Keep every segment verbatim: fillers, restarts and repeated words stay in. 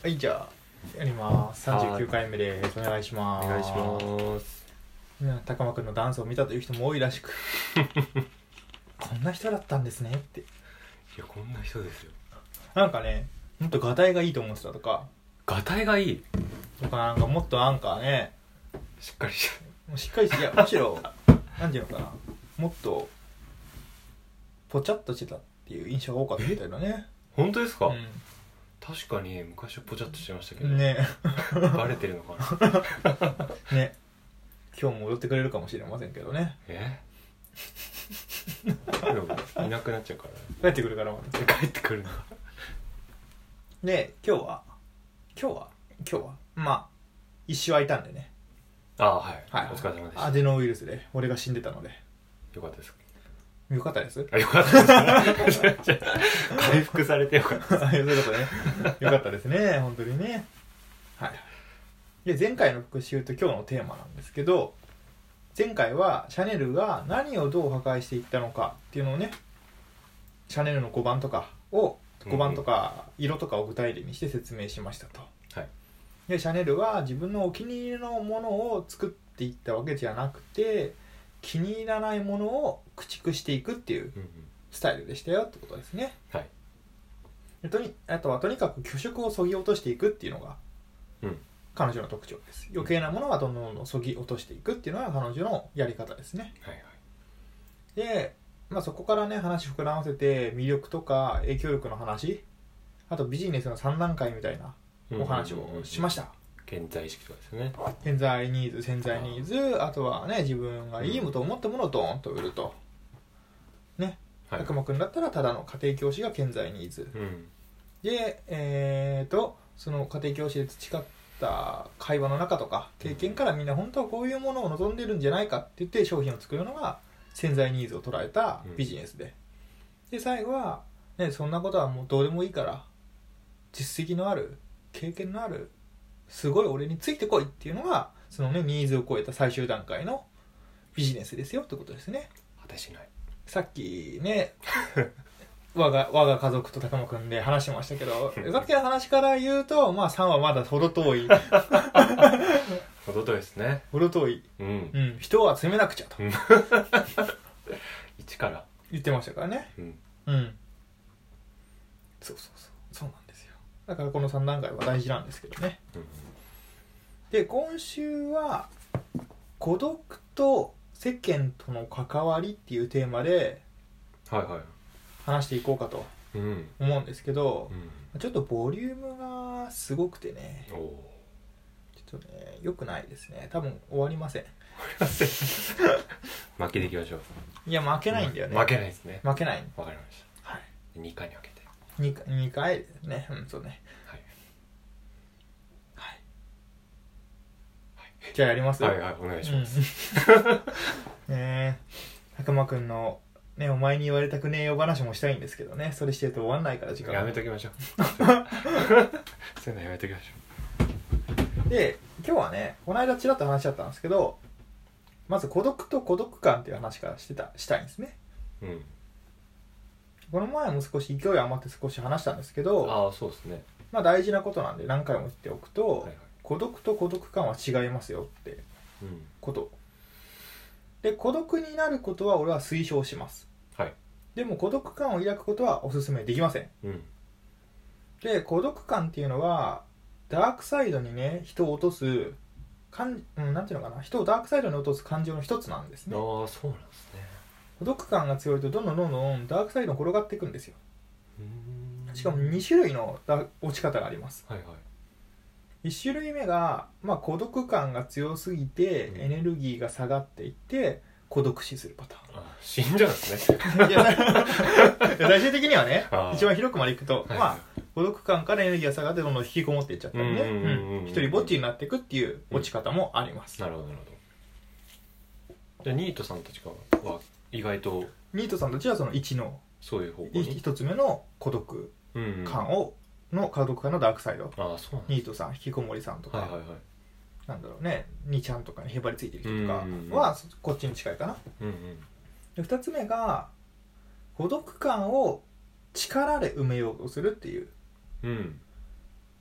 はい、じゃあやります。さんじゅうきゅうかいめです。お願いします。 お願いします。 高間くんのダンスを見たという人も多いらしくこんな人だったんですねって。いや、こんな人ですよ。 なんかね、もっとガタイがいいと思ってたとか、 ガタイがいいとかなんかもっとなんかね、 しっかりしもうしっかりして、いやむしろなんていうのかな、もっとぽちゃっとしてたっていう印象が多かったみたいだね。 本当ですか？ うん、 確かに昔はぽちゃっとしてましたけどねバレてるのかなね、今日も踊ってくれるかもしれませんけどね。 えでもいなくなっちゃうか帰ってくるからまたら帰ってくるので、今日は今日は今日はまあ一周空いたんでね。 ああ、はい、 はい、 お疲れ様でした。 アデノウイルスで俺が死んでたのでよかったです。 よかったですあ、よかったです回復されてよかったですそういうことね。よかったですね、本当にね。はい。で、前回の復習と今日のテーマなんですけど、前回はシャネルが何をどう破壊していったのかっていうのをね、シャネルのごばんとかをごばんとか色とかを具体例にして説明しましたと。 はい。 で、シャネルは自分のお気に入りのものを作っていったわけじゃなくて、気に入らないものを駆逐していくっていうスタイルでしたよってことですね。 はい。 でとにあとはとにかく虚飾を削ぎ落としていくっていうのが彼女の特徴です。余計なものはどんどんどんどん削ぎ落としていくっていうのが彼女のやり方ですね。 はいはい。 で、まあ、そこからね話膨らませて魅力とか影響力の話、あとビジネスのさん段階みたいなお話をしました。 現在意識とかですね。 潜在ニーズ、潜在ニーズ、あとはね自分がいいと思ったものをドーンと売るとね。悪魔くんだったらただの家庭教師が潜在ニーズ、うん、でえーとその家庭教師で培った会話の中とか経験からみんな本当はこういうものを望んでるんじゃないかって言って商品を作るのが潜在ニーズを捉えたビジネスで、うん、で最後は、ね、そんなことはもうどうでもいいから実績のある経験のあるすごい俺についてこいっていうのがそのねニーズを超えた最終段階のビジネスですよってことですね。 果てしない。さっきね我が我が家族と高間くんで話しましたけどさっきの話から言うとまあさんはまだ程遠い程遠いですね。 程遠い、うんうん、人を集めなくちゃと一から言ってましたからね。うん、うん、そうそうそうそうなんですよ。だからこのさん段階は大事なんですけどね、うん、で今週は孤独と世間との関わりっていうテーマで話していこうかと思うんですけど、うんうん、ちょっとボリュームがすごくてね、ちょっとね良くないですね。多分終わりません負けていきましょう。いや負けないんだよね。 負けないですね。 負けない。 わかりました。はい。にかいに分けて 2, 回にかいですね。うん、そうね。はい、はい、じゃあやります。 はいはい、お願いします、 うん、ねえ白馬くんのねお前に言われたくねえよ話もしたいんですけどね、それしてると終わんないから時間やめときましょうそういうのやめときましょう。で今日はねこの間ちらっと話し合ったんですけど、まず孤独と孤独感っていう話からしてたしたいんですね。うん。この前も少し勢い余って少し話したんですけど、 ああそうですね。 まあ大事なことなんで何回も言っておくと、はいはい、孤独と孤独感は違いますよってこと、うん、で孤独になることは俺は推奨します、はい、でも孤独感を抱くことはお勧めできません、うん、で孤独感っていうのはダークサイドにね人を落とすかん、うん、なんていうのかな、人をダークサイドに落とす感情の一つなんですね。 ああそうなんですね。 孤独感が強いとどんどんどんどんダークサイドに転がっていくんですよ。うーん、しかもに種類の落ち方があります、はいはい、いち種類目が、まあ、孤独感が強すぎてエネルギーが下がっていって孤独死するパターン。 あ、死んじゃうんですねいや最終的にはね一番広くまでいくと、はいはい、まあ孤独感からエネルギーが下がってどんどん引きこもっていっちゃったりね、うん、一人ぼっちになっていくっていう落ち方もあります、 うん、なるほどなるほど。じゃあニートさんたちは意外とニートさんたちはそのいちのそういう方向に一つ目の孤独感を、うんうん、の孤独感のダークサイド。 ああそうなん、 ニートさん、引きこもりさんとか、はいはいはい、なんだろうね、にちゃんとかにへばりついてる人とかはこっちに近いかな、うんうん、でふたつめが孤独感を力で埋めようとするっていう、うん、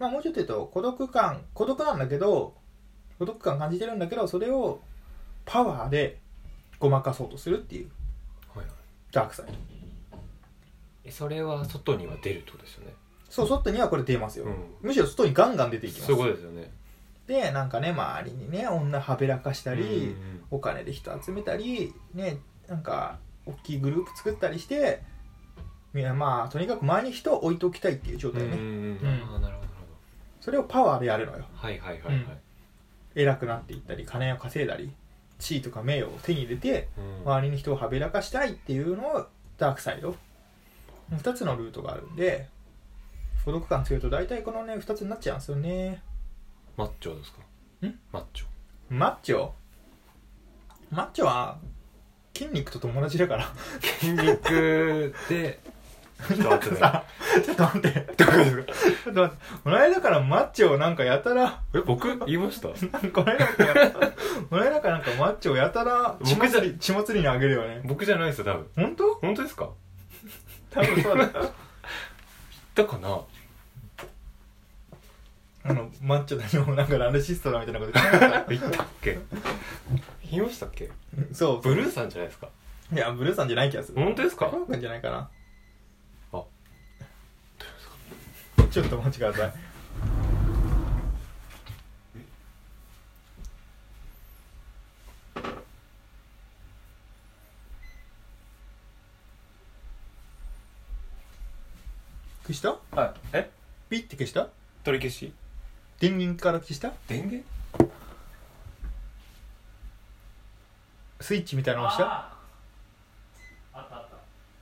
まあもうちょっと言うと孤独感孤独なんだけど孤独感感じてるんだけどそれをパワーでごまかそうとするっていう、はいはい、ダークサイド。 それは外には出るってことですよね。 そう、外にはこれ出ますよ、うん、むしろ外にガンガン出ていきます。 そういうことですよね。 でなんかね周りにね女はべらかしたり、うんうん、お金で人集めたりね、なんか大きいグループ作ったりしてみんなまあとにかく前に人を置いておきたいっていう状態ね。うん、うん、あ、なるほど。それをパワーでやるのよ。 はいはいはいはい、うん、 偉くなっていったり金を稼いだり地位とか名誉を手に入れて、うん、周りに人をはべらかしたいっていうのをダークサイドふたつのルートがあるんで、孤独感強いと大体このねふたつになっちゃうんですよね。 マッチョですか？ん？マッチョマッチョマッチョは筋肉と友達だから筋肉でちょっと待って、 さちょっと待ってどこですかちょっと待ってこの間からマッチョをなんかやたらえ僕言いましたこの間からこの間からなんかマッチョをやたら血祭り血祭りにあげるよね。 僕じゃないですよ多分。 本当？ 本当ですか？ 多分そうだった言ったかな。 あのマッチョだよなんかナルシストだみたいなこと言ったっけ？言いましたっけ？ そうブルーさんじゃないですか。 いやブルーさんじゃない気がする。 本当ですか？ 高くんじゃないかな。 あちょっとお待ちください。消した？ はい。え？ ピッて消した？ 取り消し？ 電源から消した？ 電源？ スイッチみたいなの押した？ ああったあった。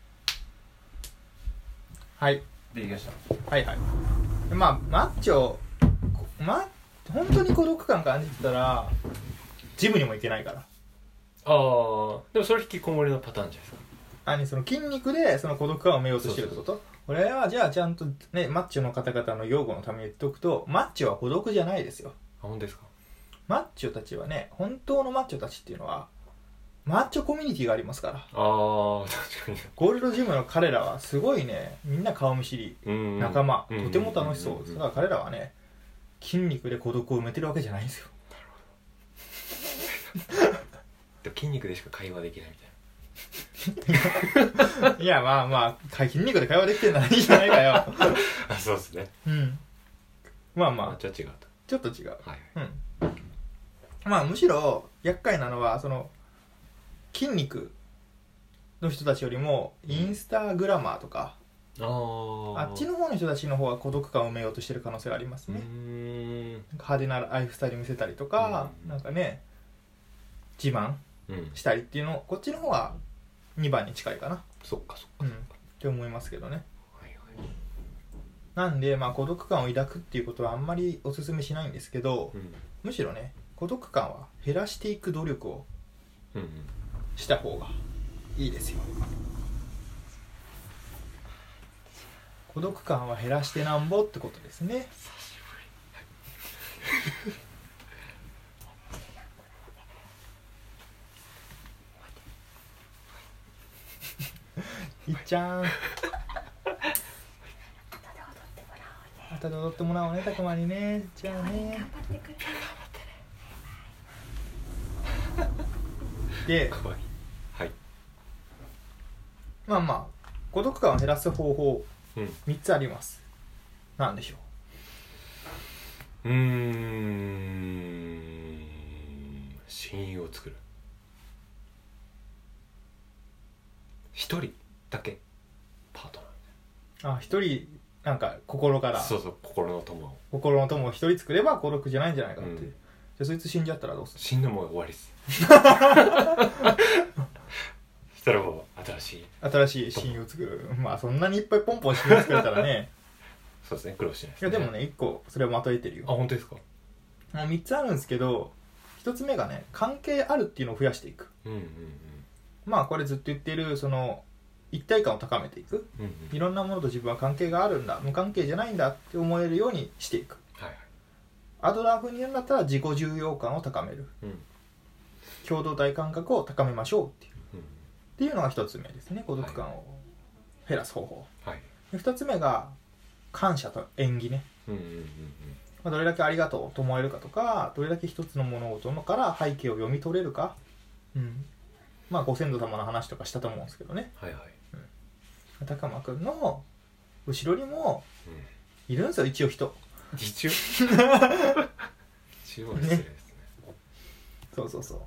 はい。 できました。 はいはい。まあマッチョ、ま本当に孤独感感じてたらジムにも行けないから。 ああ。でもそれ引きこもりのパターンじゃないですか。 あ、その筋肉でその孤独感を埋めようとしてるってこと？そうそうそう。これはじゃあちゃんとねマッチョの方々の擁護のために言っておくと、マッチョは孤独じゃないですよ。 あ、本当ですか？ マッチョたちはね、本当のマッチョたちっていうのはマッチョコミュニティがありますから。ああ、確かに。 ゴールドジムの彼らはすごいね、みんな顔見知り、うんうん、仲間、とても楽しそう。だから彼らはね、筋肉で孤独を埋めてるわけじゃないんですよ。 なるほど。筋肉でしか会話できないみたいな。 いやまあまあ筋肉で会話できてるならいいじゃないかよ。 あ、そうですね。 うん。まあまあちょっと違うと。 ちょっと違う。 はい。 うん。まあむしろ厄介なのはその筋肉の人たちよりもインスタグラマーとか、うん、あ, あっちの方の人たちの方は孤独感を埋めようとしてる可能性がありますね。うーん、派手なライフスタイル見せたりとか、うん、なんかね自慢したりっていうの、うん、こっちの方はにばんに近いかな。 そっかそっか、 うん、って思いますけどね。 はいはい、 なんでまあ孤独感を抱くっていうことはあんまりおすすめしないんですけど、うん、むしろね孤独感は減らしていく努力をした方がいいですよ。孤独感は減らしてなんぼってことですね。いっちゃん後で踊ってもらおうね、たくまにね。じゃあね。で、 かわいい。はい。 まあまあ孤独感を減らす方法、うん、みっつあります。なんでしょう？うーん、親友を作る。一人だけパートナー。あ、一人なんか心から。 そうそう、心の友を。 心の友を一人作れば孤独じゃないんじゃないかって。うん、じゃあそいつ死んじゃったらどうする？ 死んでも終わりっす。そしたらもう新しい新しい親友を作る。まあそんなにいっぱいポンポン親友作れたらね。 そうですね、苦労しないですね。いやでもね、いっこそれをまとえてるよ。 あ、本当ですか？ みっつあるんですけど、ひとつめがね、関係あるっていうのを増やしていく。うんうんうん、まあこれずっと言ってるその一体感を高めていく、うんうん、いろんなものと自分は関係があるんだ、無関係じゃないんだって思えるようにしていく、はいはい、アドラー風に言うんだったら自己重要感を高める、うん、共同体感覚を高めましょうっていう、うん、っていうのがひとつめですね。孤独感を減らす方法、はい、でふたつめが感謝と縁起ね、 うんうんうんうん、 まあ、どれだけありがとうと思えるかとか、どれだけ一つの物事のから背景を読み取れるか、うん、まあご先祖様の話とかしたと思うんですけどね、 はいはい、 うん、高間くんの後ろにもいるんですよ、一応人一応一応失礼ですね、 そうそうそう。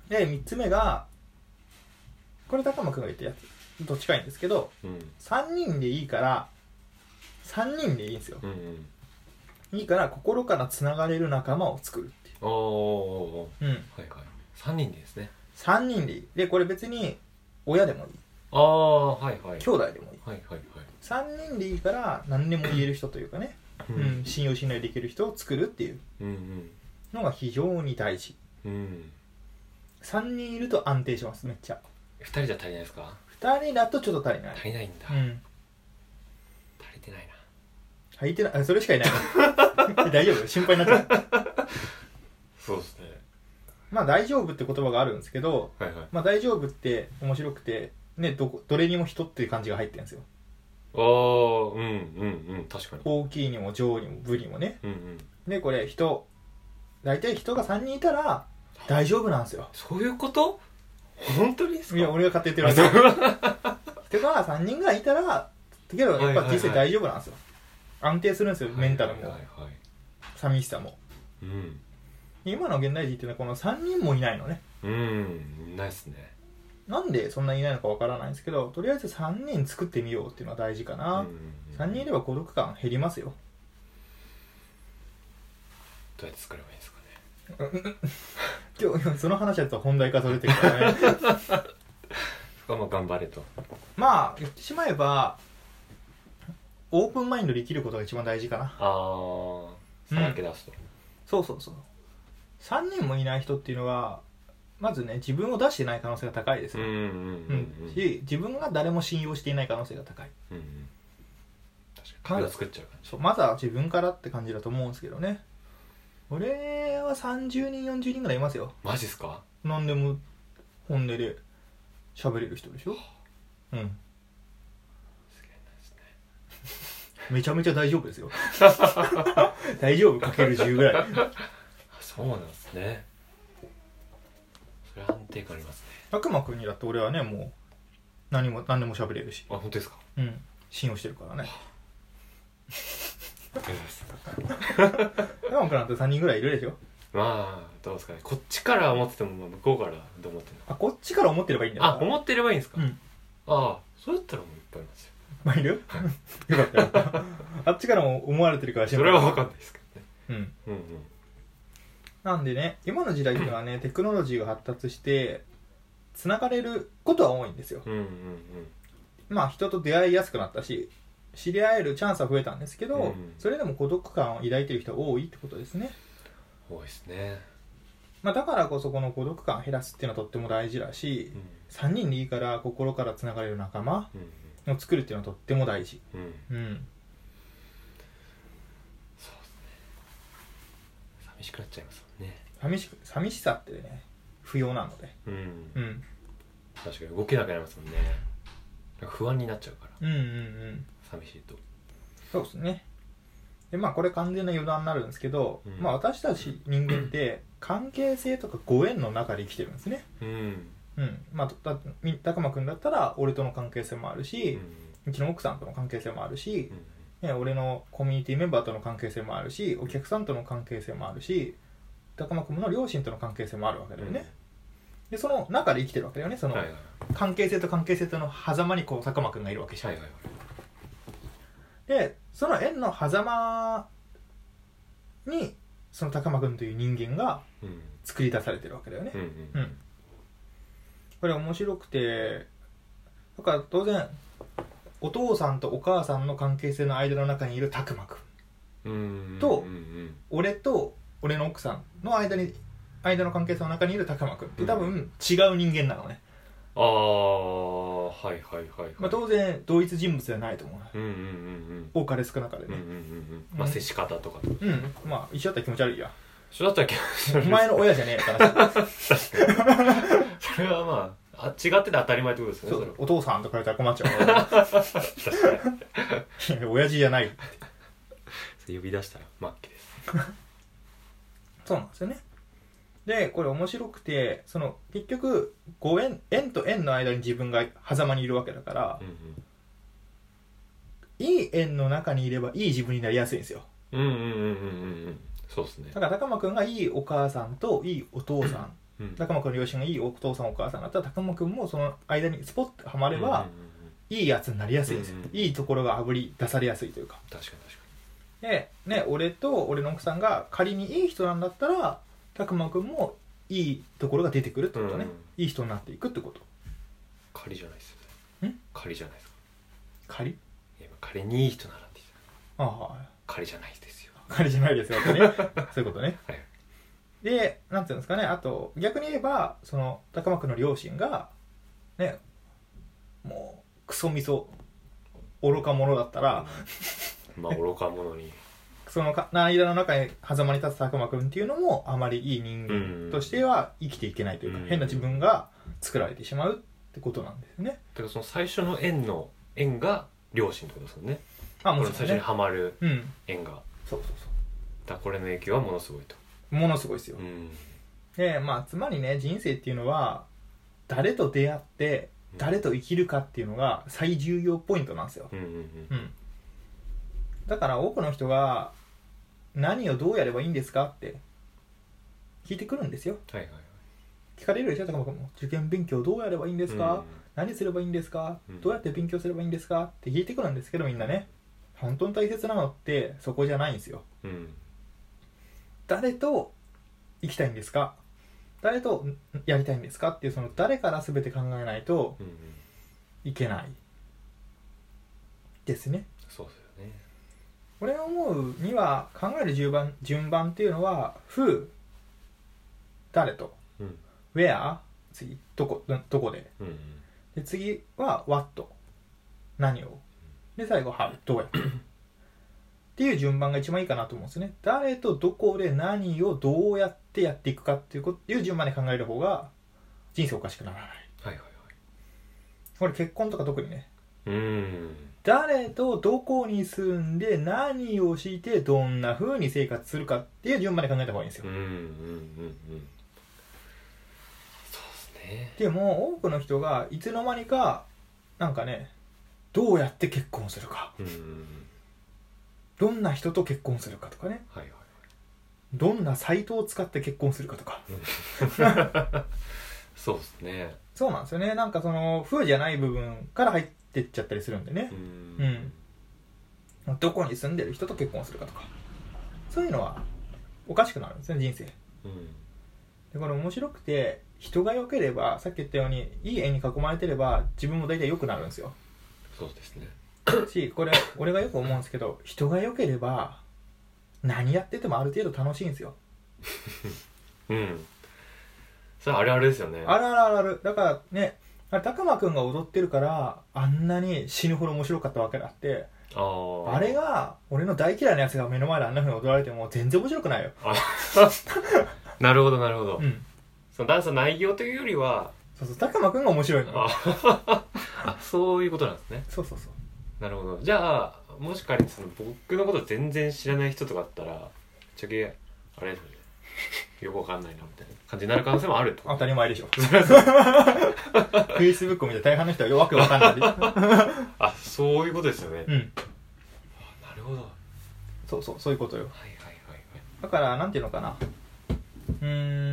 でみっつめがこれ高間くんが言ったやつと近いんですけど、うん、さんにんでいいからさんにんでいいんですよ、うんうん、いいから心からつながれる仲間を作るっていう。 おー、うん、はいはい、さんにんでいいですね。 さんにんでいい。でこれ別に親でもいい、 ああはいはい、 兄弟でもいい、 はいはいはい、 さんにんでいいから何でも言える人というかね、うんうん、信用信頼できる人を作るっていうのが非常に大事、うん、さんにんいると安定します。めっちゃふたりじゃ足りないですか？ ふたりだとちょっと足りない。 足りないんだ、うん、足りてないな。 足りてない、それしかいない大丈夫？心配になっちゃうそうですね。 まあ大丈夫って言葉があるんですけど、はいはい、まあ大丈夫って面白くてね、どどれにも人っていう感じが入ってるんですよ。 ああ、うんうんうん、確かに。 大きいにも上にも部にもね、うんうん、でこれ人大体人がさんにんいたら大丈夫なんですよ。 そういうこと？本当にですか？ いや俺が勝手に言ってるわけ人がさんにんぐらいいたらだけどやっぱ人生大丈夫なんですよ、はいはいはい、安定するんですよ、メンタルも、はいはいはい、寂しさも、うん、今の現代人っていうのはこのさんにんもいないのね。 うん、いないっすね。 なんでそんなにいないのかわからないんですけど、とりあえずさんにん作ってみようっていうのは大事かな、うんうんうん、さんにんいれば孤独感減りますよ。 どうやって作ればいいんですかね今日その話だと本題化それてるからねそこはもう頑張れと。 まあ言ってしまえばオープンマインドで生きることが一番大事かな。 ああ、さらけ出すと、うん、 そうそうそう。さんにんもいない人っていうのはまずね自分を出してない可能性が高いですよ、うんうんうんうん、し自分が誰も信用していない可能性が高い、うんうん、 確かに壁を作っちゃう感じ。 そう、まずは自分からって感じだと思うんですけどね。俺はさんじゅうにんよんじゅうにんぐらいいますよ。 マジっすか？ 何でも本音で喋れる人でしょ。うん、すげえなですねめちゃめちゃ大丈夫ですよ大丈夫かけるじゅうぐらいそうなんですね。それは安定感ありますね。 悪魔くんにだって俺はねもう何も何でも喋れるし。 あ、本当ですか？ うん、信用してるからねありがとうございます悪魔くんなんてさんにんぐらいいるでしょ。 まあどうですかね。こっちから思ってても向こうからどう思ってるの？ あ、こっちから思ってればいいんだよ。 あ、思ってればいいんですか？うん、ああ、そうやったらもういっぱいいますよ。 まあいるよかったよあっちからも思われてるから心配。それは分かんないですけどね。うん、うんうん。 なんでね、今の時代っていうのはねテクノロジーが発達してつながれることは多いんですよ、うんうんうん、まあ人と出会いやすくなったし知り合えるチャンスは増えたんですけど、うんうん、それでも孤独感を抱いている人が多いってことですね。 多いですね。 まあ、だからこそこの孤独感を減らすっていうのはとっても大事だし、うん、さんにんでいいから心からつながれる仲間を作るっていうのはとっても大事、うんうん、そうですね。 寂しくなっちゃいますもんね。 寂しく寂しさってね不要なので、うんうん、確かに動けなくなりますもんね。なんか不安になっちゃうから、うんうんうん、寂しいと。 そうですね。でまあこれ完全な余談になるんですけど、うん、まあ私たち人間って関係性とかご縁の中で生きてるんですね。うんうん、まあ高間くんだったら俺との関係性もあるし、うん、うちの奥さんとの関係性もあるし、うん、俺のコミュニティメンバーとの関係性もあるし、お客さんとの関係性もあるし、高間くんの両親との関係性もあるわけだよね、うん、でその中で生きてるわけだよね。その関係性と関係性との狭間にこう高間くんがいるわけじゃん、はいはいはい、でその縁の狭間にその高間くんという人間が作り出されてるわけだよね、うんうんうん、これ面白くて、だから当然お父さんとお母さんの関係性の間の中にいる高間くんと、うんうんうん、俺と俺の奥さんの間に間の関係性の中にいる高間くんって多分違う人間なのね、 うん、ああはいはいはい、はい、 まあ、当然同一人物ではないと思う、うんうんうんうん、多かれ少なかれね、うんうんうん、 まあ接し方とかとか、 うん、まあ一緒だったら気持ち悪いや。 一緒だったら気持ち悪い。 お前の親じゃねえから確かにそれはまああ違ってて当たり前ってことですね。 そう、お父さんとか言われたら困っちゃうから確かに親父じゃないって呼び出したら末期ですそうなんですよね。でこれ面白くて、その結局ご円円と円の間に自分が狭間にいるわけだから、うんうん、いい円の中にいればいい自分になりやすいんですよ。 うんうんうんうんうんそうですね。 だから高間くんがいいお母さんといいお父さん、うん、高間くんの両親がいいお父さんお母さんだったら高間くんもその間にスポッとはまれば、うんうんうん、いいやつになりやすいんですよ、うんうん、いいところがあぶり出されやすいというか。 確かに確かに。でね、俺と俺の奥さんが仮にいい人なんだったら高間くんもいいところが出てくるってことね、うん、いい人になっていくってこと。 仮じゃないですよね。ん仮じゃないですか。 仮？いや仮にいい人ならって言ってた。ああ仮じゃないですよ。 仮じゃないですよってねそういうことね、はい、でなんていうんですかね、あと逆に言えばその高間くんの両親がねもうクソみそ愚か者だったら、 うん、まあ愚か者にその間の中に狭間に立つ高間くんっていうのもあまりいい人間としては生きていけないというか、うん、変な自分が作られてしまうってことなんですよね。 だからその最初の縁の縁が両親ってことですよね。 あ、もちろんね、最初にはまる縁が、うん、 そうそうそう。 だこれの影響はものすごいと。 ものすごいですよ、うん、でまあつまりね、人生っていうのは誰と出会って誰と生きるかっていうのが最重要ポイントなんですよ、うんうんうんうん、だから多くの人が何をどうやればいいんですかって聞いてくるんですよ、はいはいはい、聞かれるでしょ。高間君も受験勉強どうやればいいんですか、うん、何すればいいんですか、うん、どうやって勉強すればいいんですかって聞いてくるんですけど、みんなね本当に大切なのってそこじゃないんですよ、うん、誰と生きたいんですか、誰とやりたいんですかっていうその誰から全て考えないといけないですね、 うんうん、そうですよね。 俺が思うには考える順番、順番っていうのは Who 誰と、うん、Where 次どこ、どこで、うんうん、で次は What 何を、で最後 How どうやってっていう順番が一番いいかなと思うんですね。誰とどこで何をどうやってやっていくかっていうこという順番で考える方が人生おかしくならない。はいはいはい。これ結婚とか特にね。うーん。誰とどこに住んで何をしてどんな風に生活するかっていう順番で考えた方がいいんですよ。うんうんうんうん。そうですね。でも多くの人がいつの間にかなんかね、どうやって結婚するか。うんうんうん。どんな人と結婚するかとかね、はいはいはい、どんなサイトを使って結婚するかとかそうですね。 そうなんですよね。なんかその風じゃない部分から入ってっちゃったりするんでね、うん、うん、どこに住んでる人と結婚するかとかそういうのはおかしくなるんですね、人生、うん、でこれ面白くて、人が良ければさっき言ったようにいい絵に囲まれてれば自分も大体良くなるんですよ。 そうですね。 し、これ俺がよく思うんですけど、人が良ければ何やっててもある程度楽しいんですようんそれあれあれですよね。 あるあるあるある。だからね、あれ高間くんが踊ってるからあんなに死ぬほど面白かったわけだって、あ, あれが俺の大嫌いなやつが目の前であんな風に踊られても全然面白くないよなるほどなるほど、うん、そのダンスの内容というよりは、 そうそう、高間くんが面白いのよあそういうことなんですね。 そうそうそう。 なるほど。じゃあもし仮にその僕のこと全然知らない人とかだったらぶっちゃけあれよくわかんないなみたいな感じになる可能性もあると。 当たり前でしょFacebook を見て大半の人はよくわかんないあ、そういうことですよね。うん。あ、なるほど。 そうそう、そういうことよ。 はいはいはいはい。 だからなんていうのかな、うー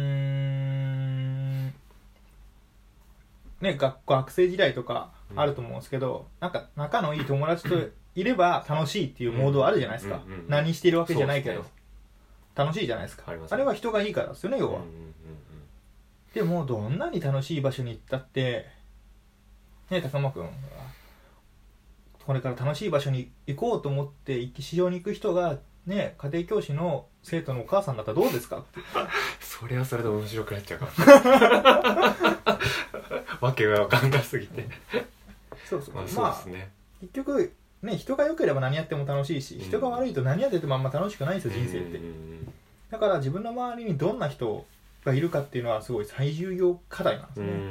んね、学学生時代とかあると思うんですけど、うん、なんか仲のいい友達といれば楽しいっていうモードあるじゃないですか、うんうんうん、何してるわけじゃないけど、ね、楽しいじゃないですか。 あ, あれは人がいいからですよね、要は、うんうんうん、でもどんなに楽しい場所に行ったってね、高間くんがこれから楽しい場所に行こうと思って市場に行く人がね、家庭教師の生徒のお母さんだったらどうですかってそれはそれで面白くなっちゃうかもわけが分かんなすぎてそうそう、まあ、そうですね、まあ、結局ね、人が良ければ何やっても楽しいし、人が悪いと何やっててもあんま楽しくないんですよ、人生って。だから自分の周りにどんな人がいるかっていうのはすごい最重要課題なんですね。うんうん、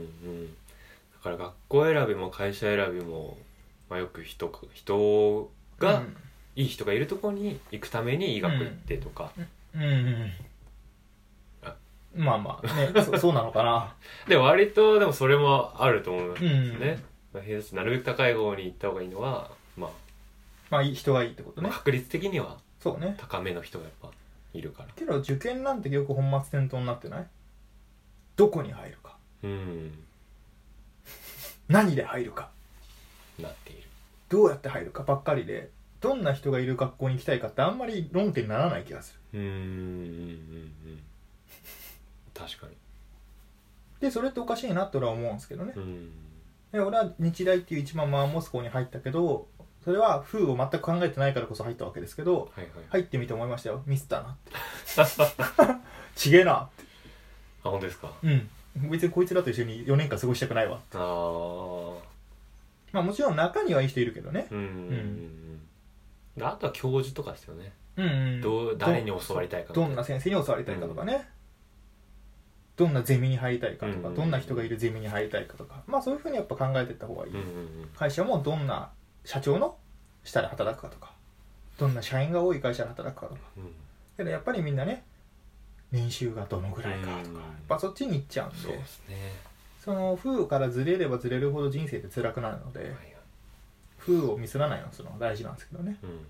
だから学校選びも会社選びも、まあ、よく人、人がいい人がいるところに行くために医学行ってとか、 うん、うんうんまあまあねそ, そうなのかなで割とでもそれもあると思うんですね、 うん、 偏差値なるべく高い方に行った方がいいのはまあまあ人がいいってことね、 まあ、確率的にはそうね高めの人がやっぱいるからけど受験なんてよく本末転倒になってない？どこに入るか、 うん何で入るかなっている、 どうやって入るかばっかりでどんな人がいる学校に行きたいかってあんまり論点にならない気がする。 うーんうんうんうん確かに。 でそれっておかしいなって俺は思うんですけどね。 うんで俺は日大っていう一番マンモス校に入ったけどそれは風を全く考えてないからこそ入ったわけですけど、 はいはい、 入ってみて思いましたよ。ミスったなってちげえなって。 あ本当ですか？ うん別にこいつらと一緒によねんかん過ごしたくないわ。 ああまあもちろん中にはいい人いるけどね。 うんうんうんうん、あとは教授とかですよね。 うんうん、 どう誰に教わりたいかどんな先生に教わりたいかとかね、うん、どんなゼミに入りたいかとか、うんうんうん、どんな人がいるゼミに入りたいかとか、まあそういうふうにやっぱ考えていった方がいい、うんうんうん、会社もどんな社長の下で働くかとかどんな社員が多い会社で働くかとか、うん、けどやっぱりみんなね年収がどのぐらいかとか、うん、やっぱそっちに行っちゃうんで、 そうですね、 その風からずれればずれるほど人生って辛くなるので、はいはい、風をミスらないのがその大事なんですけどね、うん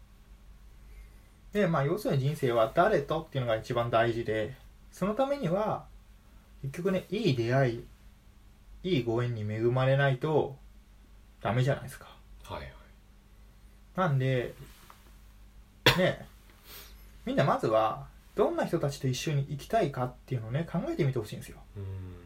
でまあ、要するに人生は誰とっていうのが一番大事でそのためには結局ねいい出会いいいご縁に恵まれないとダメじゃないですか、 はいはい、 なんでねみんなまずはどんな人たちと一緒に行きたいかっていうのをね考えてみてほしいんですよ。うん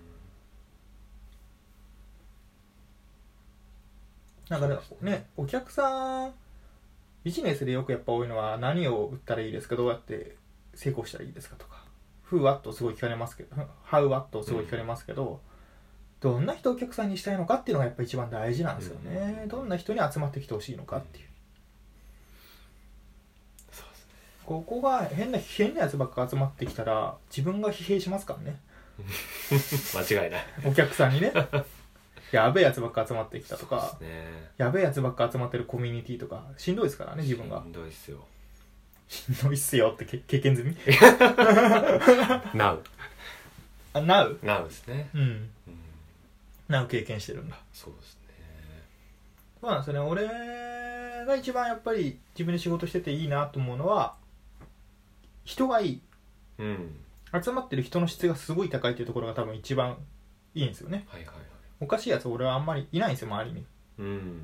だからねお客さんビジネスでよくやっぱ多いのは何を売ったらいいですかどうやって成功したらいいですかとか Who what すごい聞かれますけど How what すごい聞かれますけど、うん、どんな人をお客さんにしたいのかっていうのがやっぱ一番大事なんですよね、うん、どんな人に集まってきてほしいのかっていう、そうですね、ここが変な変なやつばっか集まってきたら自分が疲弊しますからね間違いないお客さんにねやべえやつばっか集まってきたとか、 ね、 やべえやつばっか集まってるコミュニティとかしんどいですからね自分が。 しんどいっすよしんどいっすよって経験済み Now あ Now? Now ですねうん、うん、Now 経験してるんだ。 そうですね。 そうなんですよね。俺が一番やっぱり自分で仕事してていいなと思うのは人がいい、うん、集まってる人の質がすごい高いっていうところが多分一番いいんですよね。 はいはいはい。 おかしいやつ俺はあんまりいないんですよ周りに。 うん。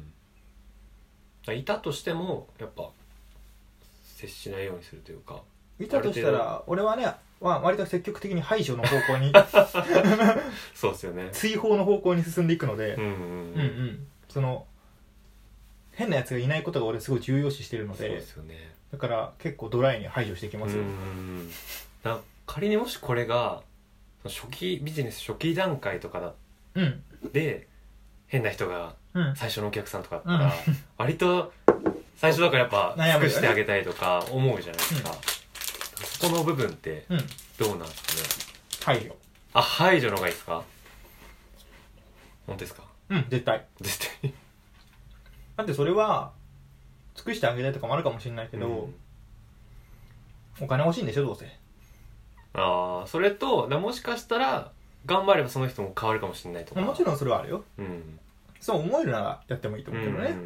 いたとしてもやっぱ接しないようにするというか。 いたとしたら俺はね、まあ、割と積極的に排除の方向にそうですよね。 追放の方向に進んでいくので、 うんうんうん、うんうん、 その変なやつがいないことが俺すごい重要視してるので、 そうですよね。 だから結構ドライに排除していきますよ。 うんうん、だ仮にもしこれが初期ビジネス初期段階とかだ、うん、で変な人が最初のお客さんとかだったら、うん、割と最初だからやっぱ尽くしてあげたいとか思うじゃないですか、うん、そこの部分ってどうなんですかね、うん、排除。 あ、排除の方がいいですか？本当ですか？ うん絶対絶対だってそれは尽くしてあげたいとかもあるかもしれないけど、うん、お金欲しいんでしょどうせ。 ああ、それともしかしたら頑張ればその人も変わるかもしれないとか。 もちろんそれはあるよ、うん、そう思えるならやってもいいと思うけどね。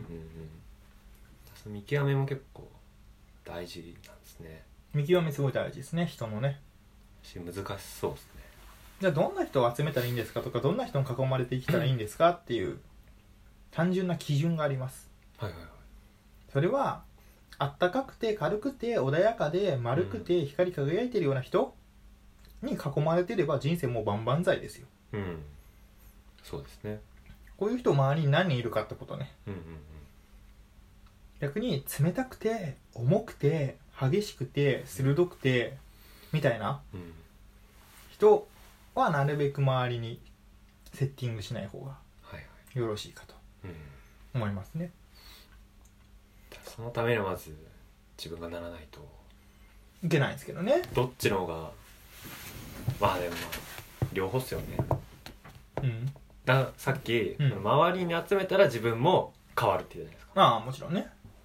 見極めも結構大事なんですね。 見極めすごい大事ですね人のね。 難しそうですね。 じゃあどんな人を集めたらいいんですかとかどんな人に囲まれて生きたらいいんですかっていう単純な基準があります。 はいはいはい。 それはあったかくて軽くて穏やかで丸くて光り輝いてるような人に囲まれてれば人生もう万々歳ですよ。 うん。そうですね。 こういう人周りに何人いるかってことね。うんうんうん。逆に冷たくて重くて激しくて鋭くてみたいな人はなるべく周りにセッティングしない方がよろしいかと思いますね。 そのためにはまず自分がならないといけないんですけどね。 どっちの方がまあでもまあ両方っすよね。うん。ださっき、うん、周りに集めたら自分も変わるって言うじゃないですか。 ああもちろんね。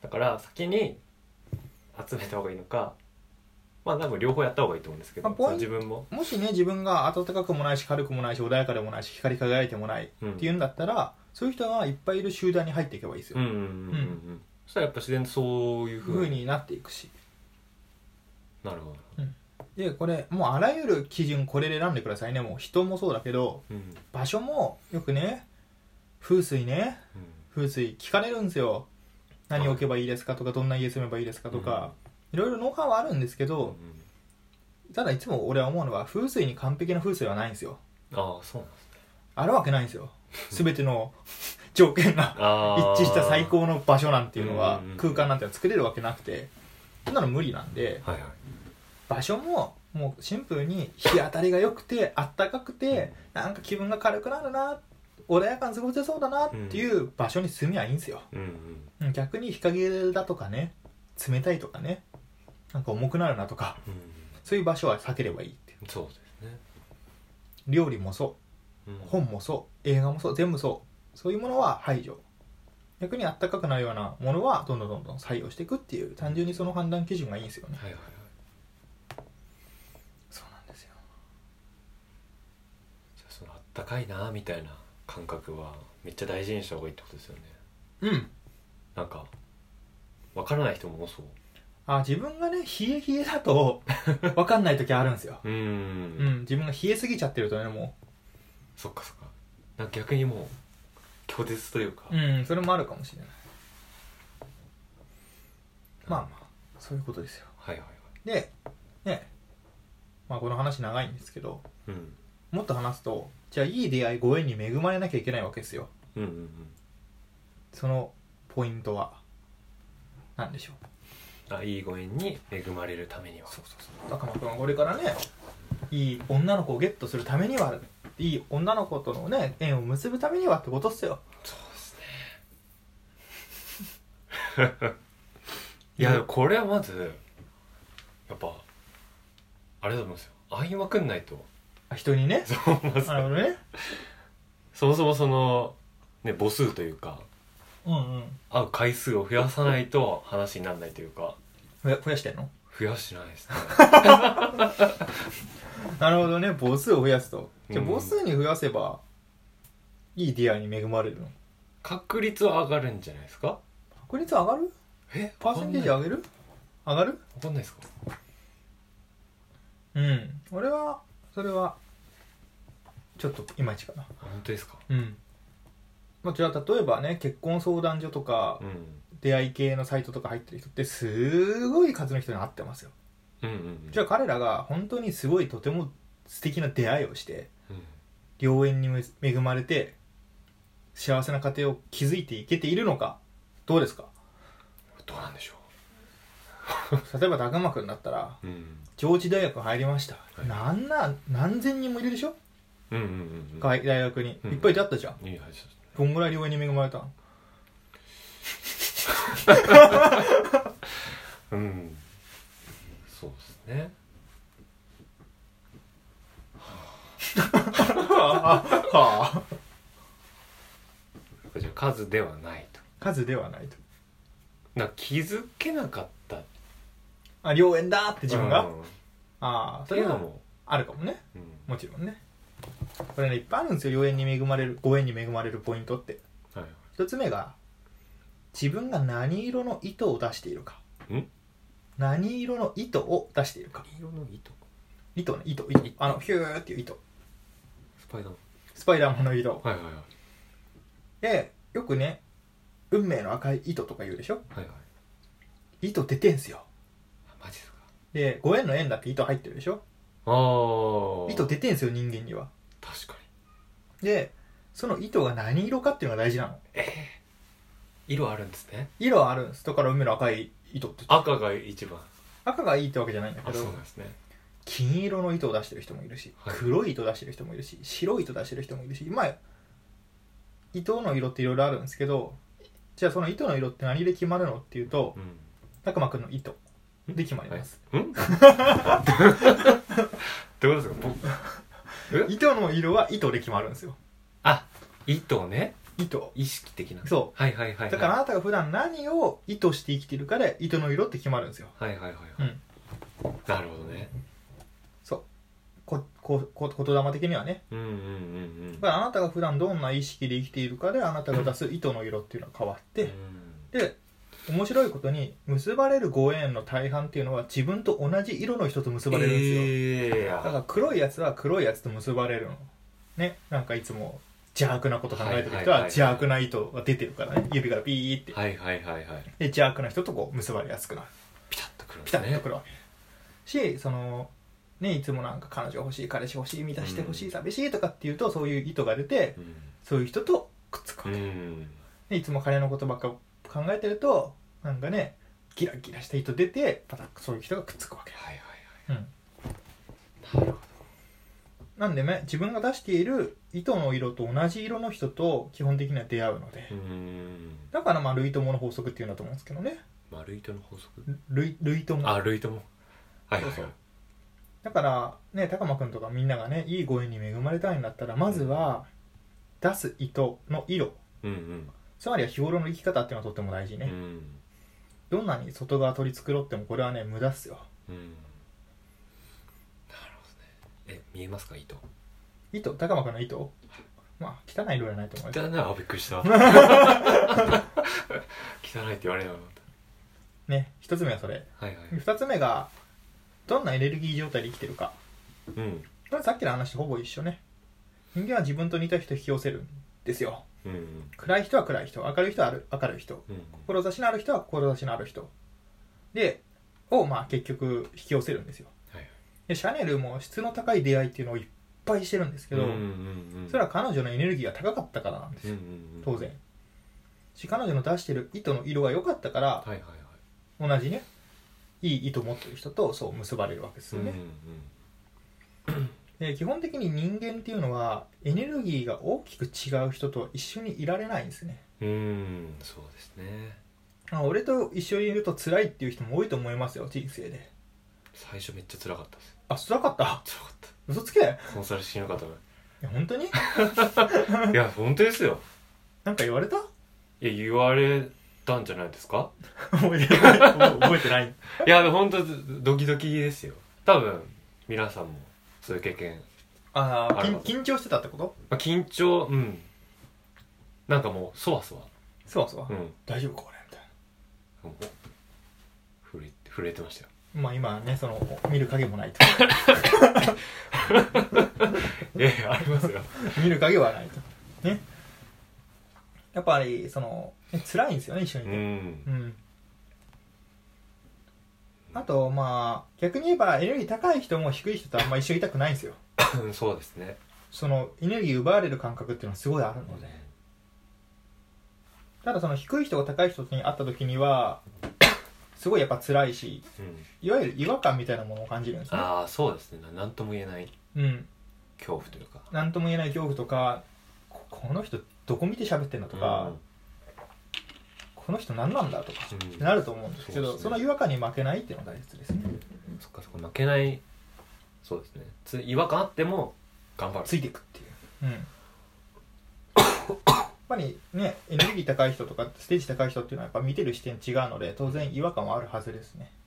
だから先に集めた方がいいのか、まあ多分両方やった方がいいと思うんですけど、まあ、自分ももしね自分が暖かくもないし軽くもないし穏やかでもないし光り輝いてもないっていうんだったら、うん、そういう人がいっぱいいる集団に入っていけばいいですよ。うんうんうんうん、うん、 そしたらやっぱ自然とそういう風になっていくし。 なるほど、 うん、でこれもうあらゆる基準これで選んでくださいね。もう人もそうだけど、うん、場所もよくね風水ね、うん、風水聞かれるんですよ。何を置けばいいですかとかどんな家住めばいいですかとか、うん、いろいろノウハウはあるんですけど、うん、ただいつも俺は思うのは風水に完璧な風水はないんですよ。 ああそうなんですね。 あるわけないんですよ。全ての条件が一致した最高の場所なんていうのは、うんうんうん、空間なんてのは作れるわけなくて、そんなの無理なんで、はいはい、場所ももうシンプルに日当たりが良くてあったかくて、うん、なんか気分が軽くなるな、穏やかに過ごせそうだなっていう場所に住みはいいんですよ、うんうん、逆に日陰だとかね冷たいとかねなんか重くなるなとか、うん、そういう場所は避ければいいっていう。 そうですね。 料理もそう、うん、本もそう映画もそう全部そうそういうものは排除、逆にあったかくなるようなものはどんどんどんどん採用していくっていう単純にその判断基準がいいんですよね、はいはいはい、そうなんですよ。 じゃあそのあったかいなみたいな感覚はめっちゃ大事にした方がいいってことですよね。 うん。 なんか分からない人も多そう。 あ、自分がね冷え冷えだと分かんない時あるんですよ。うん、うん、自分が冷えすぎちゃってるとねもう。 そっかそっか。なんか逆にもう拒絶というか。 うん、それもあるかもしれない。まあまあそういうことですよ。はいはいはい。で、ね、まあこの話長いんですけど、うん、もっと話すと、じゃあいい出会いご縁に恵まれなきゃいけないわけですよ。うんうんうん。そのポイントは何でしょう。あ、いいご縁に恵まれるためには。 そうそうそう。高間君はこれからね、いい女の子をゲットするためには、いい女の子とのね縁を結ぶためにはってことっすよ。 そうですね。いやこれはまずやっぱあれだと思うんですよ。会いまくんないと。 人にね。 そうまず。 なるほどね。 そもそもそのね母数というか、 うんうん、 会う回数を増やさないと話にならないというか。 増やしてんの？ 増やしてないですね。 なるほどね。母数を増やすと。じゃあ母数に増やせば、うん、いい出会いに恵まれるの？ 確率は上がるんじゃないですか？ 確率上がる？ え？ パーセンテージ上げる？上がる？ わかんないですか？ うん。俺はそれはちょっといまいちかな。 本当ですか？ うん。まあ、じゃあ例えばね結婚相談所とか、うん、出会い系のサイトとか入ってる人ってすごい数の人に会ってますよ。うんうんうん、じゃあ彼らが本当にすごいとても素敵な出会いをして、うん、良縁に恵まれて幸せな家庭を築いていけているのかどうですか？ どうなんでしょう。例えば高間君だったら、うん、上智大学入りました、はい、なんな何千人もいるでしょ、うんうんうんうん、大学に、うん、いっぱい出会ったじゃん、うん、どんぐらい良縁に恵まれたの？ うん、そうですね。はあ、じゃあ数ではないと。 数ではないと。 なんか気づけなかった。 あ、良縁だって自分が、うん、ああ、 そういうのもあるかもね、うん、もちろんね。これねいっぱいあるんですよ。良縁に恵まれる、ご縁に恵まれるポイントって、はい、一つ目が自分が何色の糸を出しているか。ん？何色の糸を出しているか。 何色の糸？ 糸ね、糸、糸、あのヒューっていう糸。 スパイダーマン。 スパイダーマンの糸。 はいはいはい。 で、よくね、運命の赤い糸とか言うでしょ。はいはい。糸出てんすよ。 マジですか。 で、ご縁の縁だって糸入ってるでしょ。ああ。糸出てんすよ人間には。 確かに。で、その糸が何色かっていうのが大事なの。 えー、色あるんですね。 色はあるんです。だから運命の赤い糸って赤が一番。 赤がいいってわけじゃないんだけど。 そうなんですね。 金色の糸を出してる人もいるし、はい、黒い糸出してる人もいるし、白い糸出してる人もいるし、まあ糸の色っていろいろあるんですけど、じゃあその糸の色って何で決まるのっていうと、高間くんの糸で決まります。 はい、ん？どういうことですか？ 糸の色は糸で決まるんですよ。 あ、糸ね。 意図意識的な。 そう、 はいはいはい、はい、 だからあなたが普段何を意図して生きているかで糸の色って決まるんですよ。 はいはいはい、はい、うん、なるほどね。 そうこここ言霊的にはね、うんうんうんうん、だからあなたが普段どんな意識で生きているかであなたが出す糸の色っていうのは変わって、うん、で面白いことに結ばれるご縁の大半っていうのは自分と同じ色の人と結ばれるんですよ、えー、だから黒いやつは黒いやつと結ばれるのね。なんかいつも邪悪なこと考えてる人は邪悪な糸が出てるからね、指からピーって、はいはいはいはい、で邪悪な人とこう結ばれやすくなる、 ピタッとくる、ね、 ピタッとくるわけし、そのね、いつもなんか彼女欲しい彼氏欲しい満たして欲しい、うん、寂しいとかっていうとそういう糸が出て、うん、そういう人とくっつくわけ、うん、でいつも金のことばっか考えてるとなんかねギラギラした糸出てパタッそういう人がくっつくわけ、はいはいはい、うん、なるほど。なんでね自分が出している糸の色と同じ色の人と基本的には出会うので、うん、だからまあ類友の法則っていうんだと思うんですけどね。 丸糸の法則、 類類友、 あ類友、はいはいはい、 そうそう。だからね高間くんとかみんながねいいご縁に恵まれたいんだったらまずは出す糸の色、うんうん、つまりは日頃の生き方っていうのはとっても大事ね、うん、どんなに外側取り繕ってもこれはね無駄っすよ、うん、なるほどね。え見えますか糸糸高間くんの糸、まあ汚い色じゃないと思うよ。 汚い、あびっくりした汚いって言われなかったね。一つ目はそれ、はいはい、二つ目がどんなエネルギー状態で生きてるか、うん、これさっきの話とほぼ一緒ね。人間は自分と似た人を引き寄せるんですよ、うんうん、暗い人は暗い人、明るい人は明るい人、うんうん、志のある人は志のある人でをまあ結局引き寄せるんですよ、はい、でシャネルも質の高い出会いっていうのをいっぱいしてるんですけど、うんうんうん、それは彼女のエネルギーが高かったからなんですよ、うんうんうん、当然し彼女の出してる糸の色が良かったから、はいはいはい、同じねいい糸を持ってる人とそう結ばれるわけですよね、うんうん、で基本的に人間っていうのはエネルギーが大きく違う人と一緒にいられないんですね。 うーんそうですね。 あ俺と一緒にいると辛いっていう人も多いと思いますよ人生で。 最初めっちゃ辛かったです。 あ辛かった辛かった。 嘘つけ。 コンサルしなかったの。いや本当にいや本当ですよ。 なんか言われた。いや言われたんじゃないですか覚えてない覚えてないいや本当ドキドキですよ。多分皆さんもそういう経験ああ緊張してたってこと、 まあ、緊張うんなんかもうそわそわそわそわ、うん、大丈夫これみたいな震え、震えてましたよ。 まあ今ねその見る影もないといやいやありますよ見る影はないとね。やっぱりその辛いんですよね一緒にいて、うん、うん、あとまあ逆に言えばエネルギー高い人も低い人とあんま一緒にいたくないんですよそうですね。 そのエネルギー奪われる感覚っていうのはすごいあるので、ただその低い人が高い人に会った時にはすごいやっぱ辛いし、うん、いわゆる違和感みたいなものを感じるんですね。 ああそうですね。何とも言えない恐怖というか、 うん、何とも言えない恐怖とか こ, この人どこ見て喋ってんのとか、うん、この人何なんだとか、うん、なると思うんですけど そ, ね、その違和感に負けないっていうのが大切ですね、うん、 そっかそっか負けない。そうですね。つ違和感あっても頑張るついていくっていう、うん、やっぱりねエネルギー高い人とかステージ高い人っていうのはやっぱ見てる視点違うので当然違和感はあるはずですね、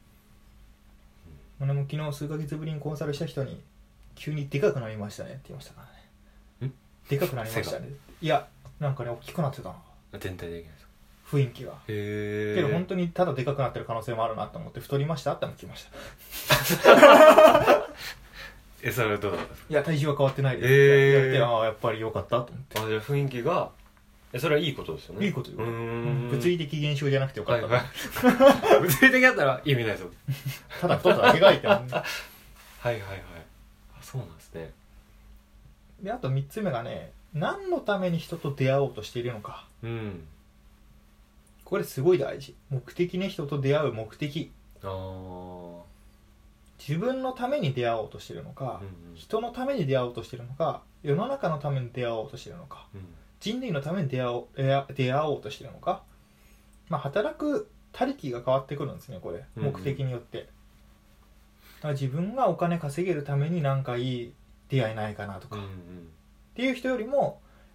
うん、俺も昨日数ヶ月ぶりにコンサルした人に急にでかくなりましたねって言いましたからね。んでかくなりましたね。いやなんかね大きくなってたな全体的にですか雰囲気が。へえ。けど本当にただでかくなってる可能性もあるなと思って太りましたっても聞きましたえそれはどうだったんですか。 いや体重は変わってないですって言われて、ああやっぱり良かったと思って。 あじゃあ雰囲気がえそれはいいことですよね。 いいことよ。うーん物理的現象じゃなくてよかった、はいはい、 物理的だったら意味ないですよただ太っただけがいいってはいはいはいあそうなんですね。 であとみっつめがね何のために人と出会おうとしているのか、うん、これすごい大事。目的ね人と出会う目的。あ自分のために出会おうとしているのか、うんうん、人のために出会おうとしているのか世の中のために出会おうとしているのか、うん、人類のために出会おう、出会おうとしているのか、まあ、働く他力が変わってくるんですねこれ目的によって、うんうん、だから自分がお金稼げるために何かいい出会いないかなとか、うんうん、っていう人よりも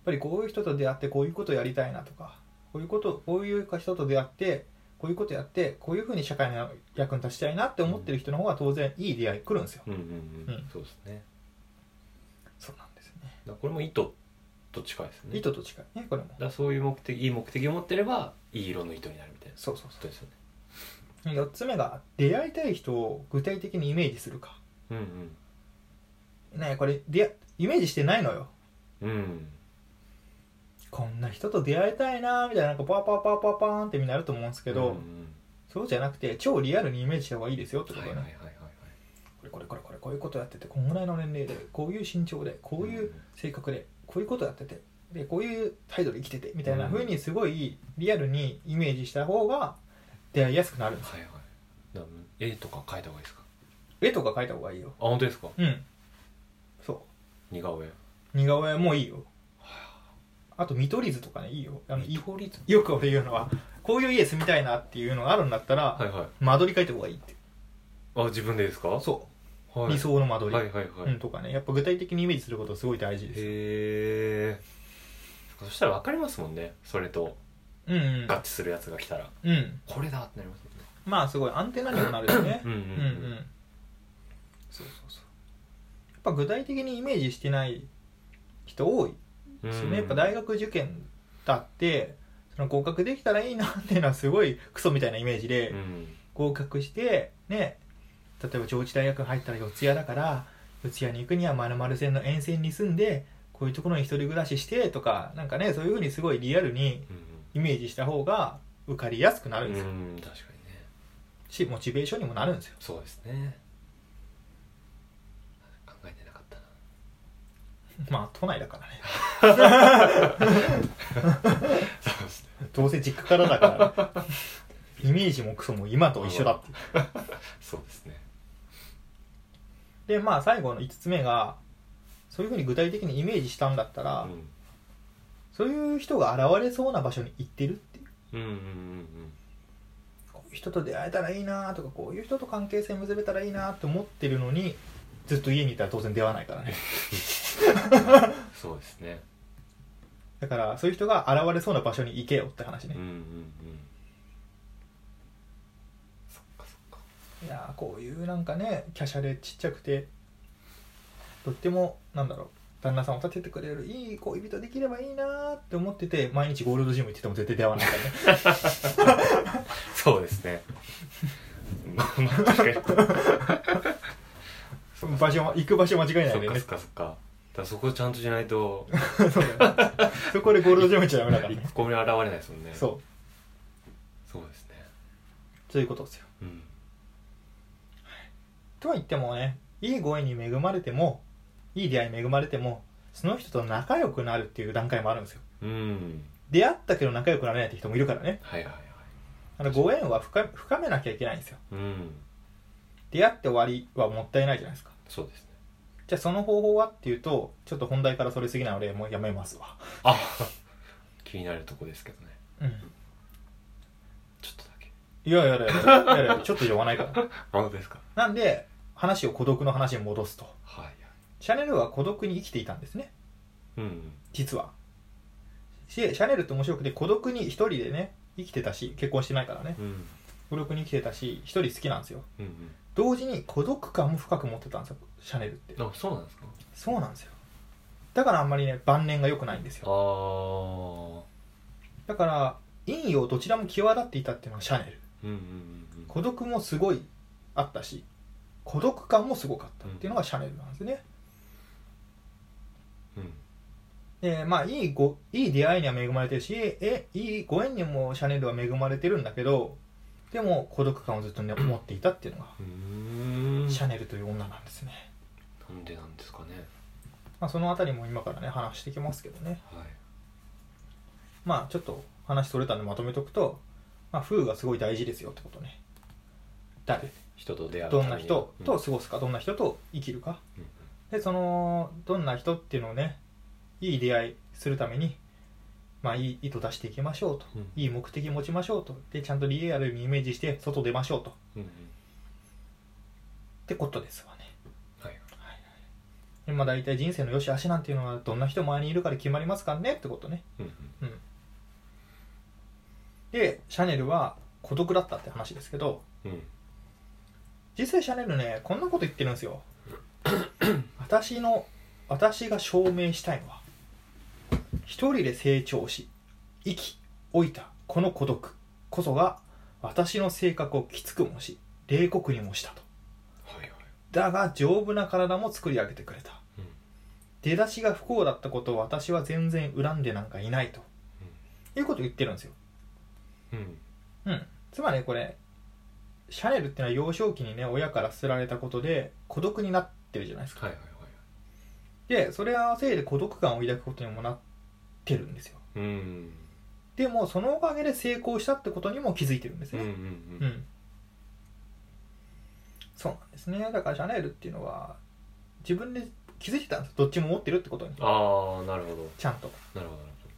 ぱりこういう人と出会ってこういうことをやりたいなとか、こういうことこういう人と出会ってこういうことやってこういうふうに社会の役に立ちたいなって思ってる人の方が当然いい出会い来るんですよ。 うんうんうん、うん、そうですね。 そうなんですね。 だこれも意図と近いですね。 意図と近いね、これも。 だそういう目的、いい目的を持ってればいい色の糸になるみたいな。 そうそうそうですよね。よっつめが出会いたい人を具体的にイメージするか。 うんうん。ね、これでイメージしてないのよ。 うん。 こんな人と出会いたいなみたいな、なんかパーパーパーパーパーンってみんなあると思うんですけど、うんうん、そうじゃなくて超リアルにイメージした方がいいですよってことね。はいはいはいはい。これこれこれこれこういうことやってて、こんぐらいの年齢でこういう身長でこういう性格でこういうことやってて、でこういう態度で生きててみたいな風にすごいリアルにイメージした方が出会いやすくなるんですよ。はいはい。絵とか描いた方がいいですか？ 絵とか描いた方がいいよ。 あ、本当ですか？ うん。そう。 似顔絵。 似顔絵もいいよ。あと見取り図とかね、いいよ。あの見取り図よく俺言うのは、こういう家住みたいなっていうのがあるんだったら、はいはい、間取り描いた方がいいって。 あ、自分でですか？ そう、はい、理想の間取り、 はいはいはい、 うん、とかね、やっぱ具体的にイメージすることすごい大事です。へえ。そしたら分かりますもんね、それと、うんうん、合致するやつが来たら、うん、これだってなりますもんね。 まあすごいアンテナにもなるしね。うんうんうん、うんうん、そうそうそう。やっぱ具体的にイメージしてない人多いですよね。やっぱ大学受験だってその合格できたらいいなっていうのはすごいクソみたいなイメージで、うん、合格してね、例えば上智大学入ったら四谷だから四谷に行くには丸々線の沿線に住んでこういうところに一人暮らししてとか、なんかね、そういう風にすごいリアルにイメージした方が受かりやすくなるんですよ。うん、確かにね。しモチベーションにもなるんですよ。 そうですね。考えてなかったな。まあ都内だからね。そうですね。どうせ実家からだからイメージもクソも今と一緒だってそうですね。 でまあ最後のいつつめが、そういうふうに具体的にイメージしたんだったら、うん、そういう人が現れそうな場所に行ってるっていう、うんうんうんうん、こういう人と出会えたらいいなとか、こういう人と関係性結べたらいいなって思ってるのにずっと家にいたら当然出会わないからねそうですね。 だからそういう人が現れそうな場所に行けよって話ね。うんうんうん、そっかそっか。いやこういうなんかね、華奢でちっちゃくてとってもなんだろう、旦那さんを立ててくれるいい恋人できればいいなって思ってて、毎日ゴールドジム行ってても絶対出会わないからねそうですね。まあまあ確かに場所行く場所間違いないね。 そっかそっかそっか。だそこちゃんとしないとそうだ、ね、そこでゴールドジム行っちゃダメだからね。 一個目現れないですもんね。 そうそうですね。 そういうことですよ、うん、とは言ってもね、いいご縁に恵まれてもいい出会いに恵まれてもその人と仲良くなるっていう段階もあるんですよ、うん、出会ったけど仲良くなれないって人もいるからね。はいはいはい。あのご縁は 深, 深めなきゃいけないんですよ、うん、出会って終わりはもったいないじゃないですか。 そうですね。 じゃあその方法はっていうと、ちょっと本題からそれすぎないのでもうやめますわ。 あ気になるとこですけどね、うん、ちょっとだけ。 いやいやいやいやいやちょっと言わないから本当ですか。 なんで話を孤独の話に戻すと、はい、シャネルは孤独に生きていたんですね、うん、実は。シャネルって面白くて、孤独に一人でね生きてたし、結婚してないからね、うん、孤独に生きてたし一人好きなんですよ、うんうん、同時に孤独感も深く持ってたんですよ、シャネルって。 あ、そうなんですか。 そうなんですよ。だからあんまりね晩年が良くないんですよ。あ、だから陰陽どちらも際立っていたっていうのがシャネル、うんうんうん、孤独もすごいあったし孤独感もすごかったっていうのがシャネルなんですね、うん、でまあいいごいい出会いには恵まれてるし、えいいご縁にもシャネルは恵まれてるんだけど、でも孤独感をずっと、ね、持っていたっていうのがうーんシャネルという女なんですね。 なんでなんですかね。 まあ、そのあたりも今からね話してきますけどね、はい、まあちょっと話それたんでまとめとくと、まあ、風がすごい大事ですよってことね。誰人と出会う、 どんな人と過ごすか、うん、どんな人と生きるか、うん、でそのどんな人っていうのをねいい出会いするために、まあいい意図出していきましょうと、うん、いい目的持ちましょうと、でちゃんとリアルにイメージして外出ましょうと、うんうん、ってことですわね、はいはいはい、 まあ大体人生の良し悪しなんていうのはどんな人前にいるかで決まりますからねってことね。 うんうん。でシャネルは孤独だったって話ですけど、 うん、 実際シャネルねこんなこと言ってるんですよ。私の私が証明したいのは一人で成長し生き老いたこの孤独こそが私の性格をきつくもし冷酷にもしたと、 はいはい、 だが丈夫な体も作り上げてくれた、うん、出だしが不幸だったことを私は全然恨んでなんかいないと、うん、いうことを言ってるんですよ。うん、うん、つまりこれシャネルってのは幼少期にね親から捨てられたことで孤独になってるじゃないですか、はいはいはい、でそれはせいで孤独感を抱くことにもなってるんですよ、うん、でもそのおかげで成功したってことにも気づいてるんですね、うんうんうんうん、そうなんですね。だからシャネルっていうのは自分で気づいてたんです。どっちも持ってるってことに。 ああなるほど。 ちゃんとなるほど。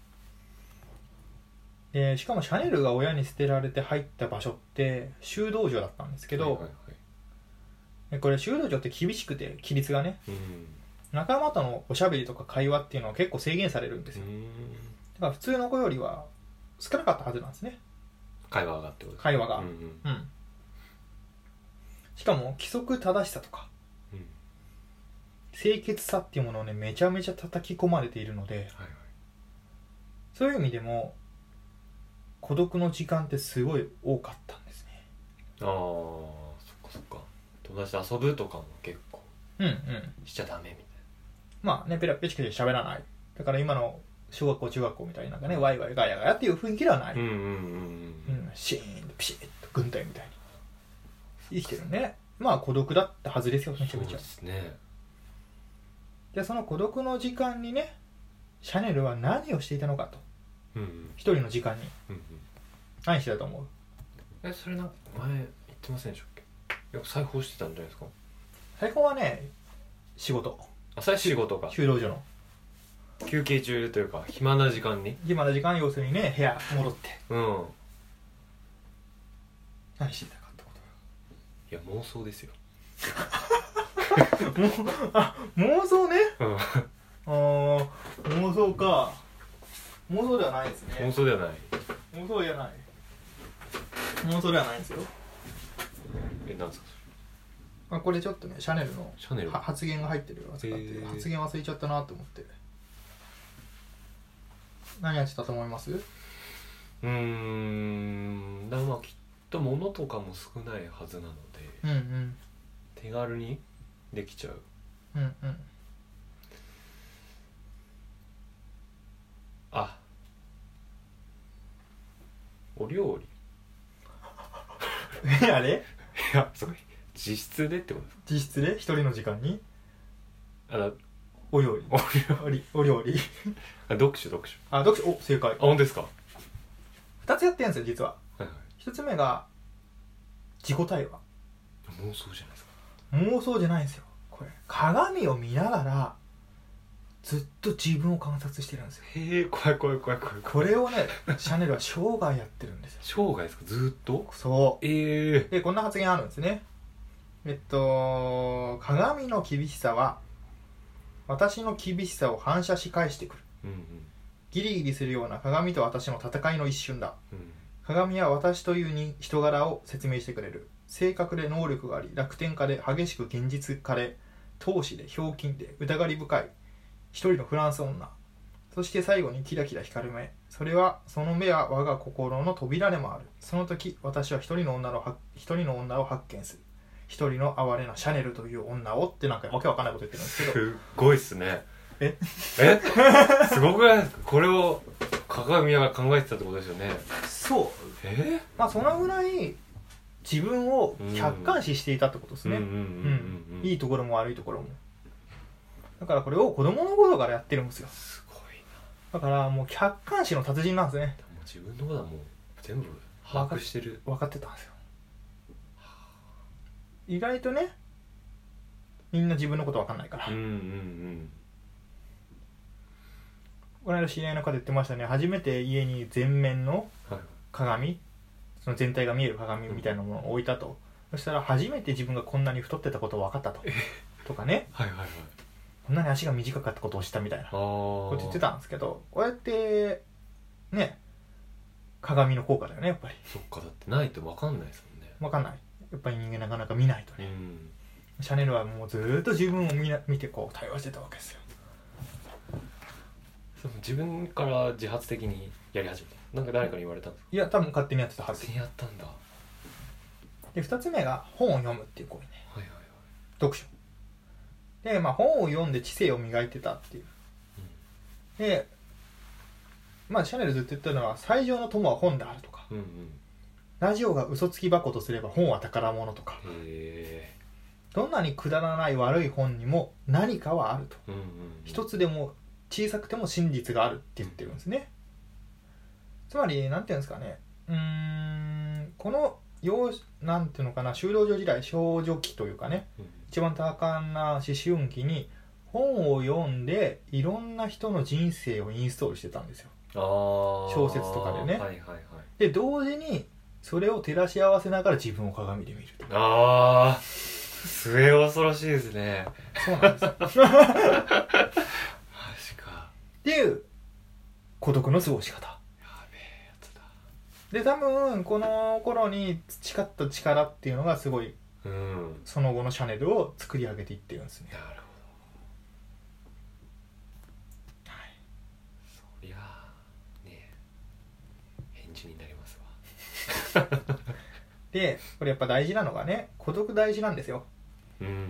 でしかもシャネルが親に捨てられて入った場所って修道女だったんですけど、はいはいはい、これ修道女って厳しくて規律がね、うん、仲間とのおしゃべりとか会話っていうのは結構制限されるんですよ。だから普通の子よりは少なかったはずなんですね。 会話がってことですか。 会話が、うんうんうん、しかも規則正しさとか、うん、清潔さっていうものをねめちゃめちゃ叩き込まれているので、はいはい、そういう意味でも孤独の時間ってすごい多かったんですね。 ああそっかそっか。友達と遊ぶとかも結構うんうんしちゃダメみたいな。 まあねペラペチクチ喋らない。だから今の小学校中学校みたいなねワイワイガヤガヤっていう雰囲気ではない。うんうんうんうん、うん、シーンとピシッと軍隊みたいに生きてるね。まあ孤独だったはずですよめちゃめちゃ。そうですね。でその孤独の時間にねシャネルは何をしていたのかと、うんうん、一人の時間に、うんうん、何してたと思う？ えそれなんか前言ってませんでしたっけ？いや裁縫してたんじゃないですか？ 裁縫はね仕事。 あそれ仕事か。 修道所の休憩中というか暇な時間に暇な時間要するにね部屋戻ってうん何してたかってこと。いや妄想ですよ。 もあ妄想ね、うん、あ妄想か。妄想ではないですね。 妄想ではない。 妄想ではない妄想ではないんですよ。 えなんですかそれ。 あこれちょっとねシャネルのシャネル発言が入ってるよう使って発言忘れちゃったなと思って何やってたと思います？うーんだからまあきっと物とかも少ないはずなので、うんうん、手軽にできちゃう。うんうん。あお料理あれいやすごい自室でってことですか？ 自室で一人の時間にあのお料理お料理お料理読書読書あ読書お正解。あ本当ですか？ 二つやってるんですよ実は。はいはい。一つ目が自己対話。 妄想じゃないですか？ 妄想じゃないんですよこれ。鏡を見ながらずっと自分を観察してるんですよ。 へえ怖い怖い怖い怖い。 これをねシャネルは生涯やってるんですよ。 生涯ですか？ずっと。 そう。 ええー、 でこんな発言あるんですね。えっと鏡の厳しさは私の厳しさを反射し返してくる、うんうん、ギリギリするような鏡と私の戦いの一瞬だ、うん、鏡は私というに人柄を説明してくれる。正確で能力があり楽天家で激しく現実家で闘志でひょうきんで疑り深い一人のフランス女。そして最後にキラキラ光る目。それはその目は我が心の扉でもある。その時私は一人の女の一人の女を発見する。一人の哀れなシャネルという女をってなんかわけわかんないこと言ってるんですけど。 すごいっすね。 ええすごくないですか？これを鏡が考えてたってことですよね。 そう。 えまあそのぐらい自分を客観視していたってことですね。いいところも悪いところも。だからこれを子供の頃からやってるんですよ。 すごいな。だからもう客観視の達人なんですね。 もう自分のことはもう全部把握してる。 分かってたんですよ。意外とねみんな自分のこと分かんないから。うんうんうん。この間知り合いの方言ってましたね。初めて家に全面の鏡、はい、その全体が見える鏡みたいなものを置いたと、うん、そしたら初めて自分がこんなに太ってたことが分かったととかね。 はいはいはい。 こんなに足が短かったことを知ったみたいなこと言ってたんですけど、こうやってね鏡の効果だよねやっぱり。 そっか、だってないと分かんないですもんね。 分かんない、やっぱり人間なかなか見ないとね、うん、シャネルはもうずーっと自分を見な見てこう対話してたわけですよ。 その自分から自発的にやり始めた、なんか誰かに言われたんですか？ いや多分勝手にやってたはず。 勝手にやったんだ。 でふたつめが本を読むっていう行為ね、 はいはいはい、 読書で、まあ、本を読んで知性を磨いてたっていう、うん、でまあシャネルずっと言ってるのは最上の友は本であるとか、うんうん、ラジオが嘘つき箱とすれば本は宝物とか、へどんなにくだらない悪い本にも何かはあると、うんうんうん、一つでも小さくても真実があるって言ってるんですね。つまりなんていうんですかね、うーんこの幼なんていうのかな修道女時代少女期というかね、うん、一番多感な思春期に本を読んでいろんな人の人生をインストールしてたんですよ。あ小説とかでね、はいはいはい、で同時にそれを照らし合わせながら自分を鏡で見ると。 ああ末恐ろしいですね。 そうなんですよマジかっていう孤独の過ごし方。やべえやつだ。で多分この頃に培った力っていうのがすごい、うん、その後のシャネルを作り上げていってるんですね。なるほど。はい。 そりゃあね返事になりますわでこれやっぱ大事なのがね孤独大事なんですよ。 うんうんうん、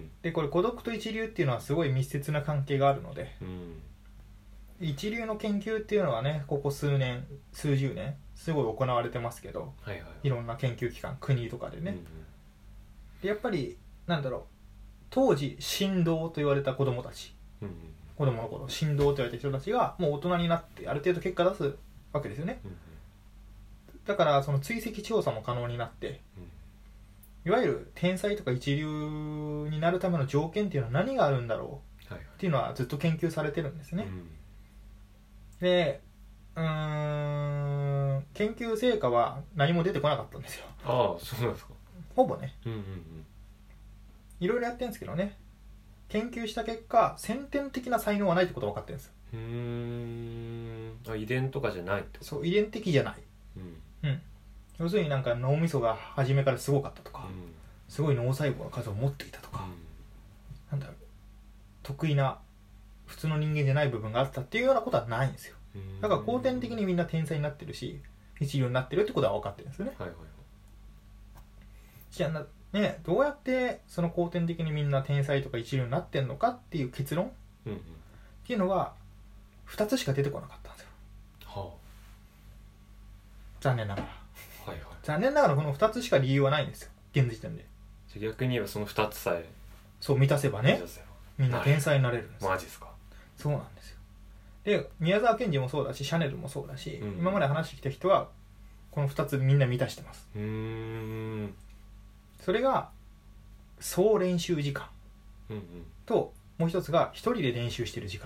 でこれ孤独と一流っていうのはすごい密接な関係があるので、うん、一流の研究っていうのはねここ数年数十年すごい行われてますけど、はいはいはい、いろんな研究機関国とかでね、うんうん、でやっぱりなんだろう当時神童と言われた子供たち、うんうん、子供の頃神童と言われた人たちがもう大人になってある程度結果出すわけですよね、うんうん、だからその追跡調査も可能になって、うんいわゆる天才とか一流になるための条件っていうのは何があるんだろうっていうのはずっと研究されてるんですね、うん、でうーん研究成果は何も出てこなかったんですよ。 ああそうなんですか。 ほぼね、 うんうんうん、 いろいろやってるんですけどね研究した結果先天的な才能はないってことが分かってるんですよ。 うーんあ遺伝とかじゃないってこと。 そう遺伝的じゃない、うん、うん要するになんか脳みそが初めからすごかったとか、うん、すごい脳細胞の数を持っていたとか、うん、なんだろう得意な普通の人間じゃない部分があったっていうようなことはないんですよ。だから後天的にみんな天才になってるし一流になってるってことは分かってるんですよね、はいはいはい、じゃあねどうやってその後天的にみんな天才とか一流になってるのかっていう結論、うんうん、っていうのはふたつしか出てこなかったんですよ、はあ、残念ながらはいはい、残念ながらこのふたつしか理由はないんですよ現時点で。 じゃ逆に言えばそのふたつさえそう満たせばねみんな天才になれるんですよ。 マジですか。 そうなんですよ。で宮沢賢治もそうだしシャネルもそうだし、うん、今まで話してきた人はこのふたつみんな満たしてます。うーんそれが総練習時間、うんうん、ともう一つが一人で練習してる時間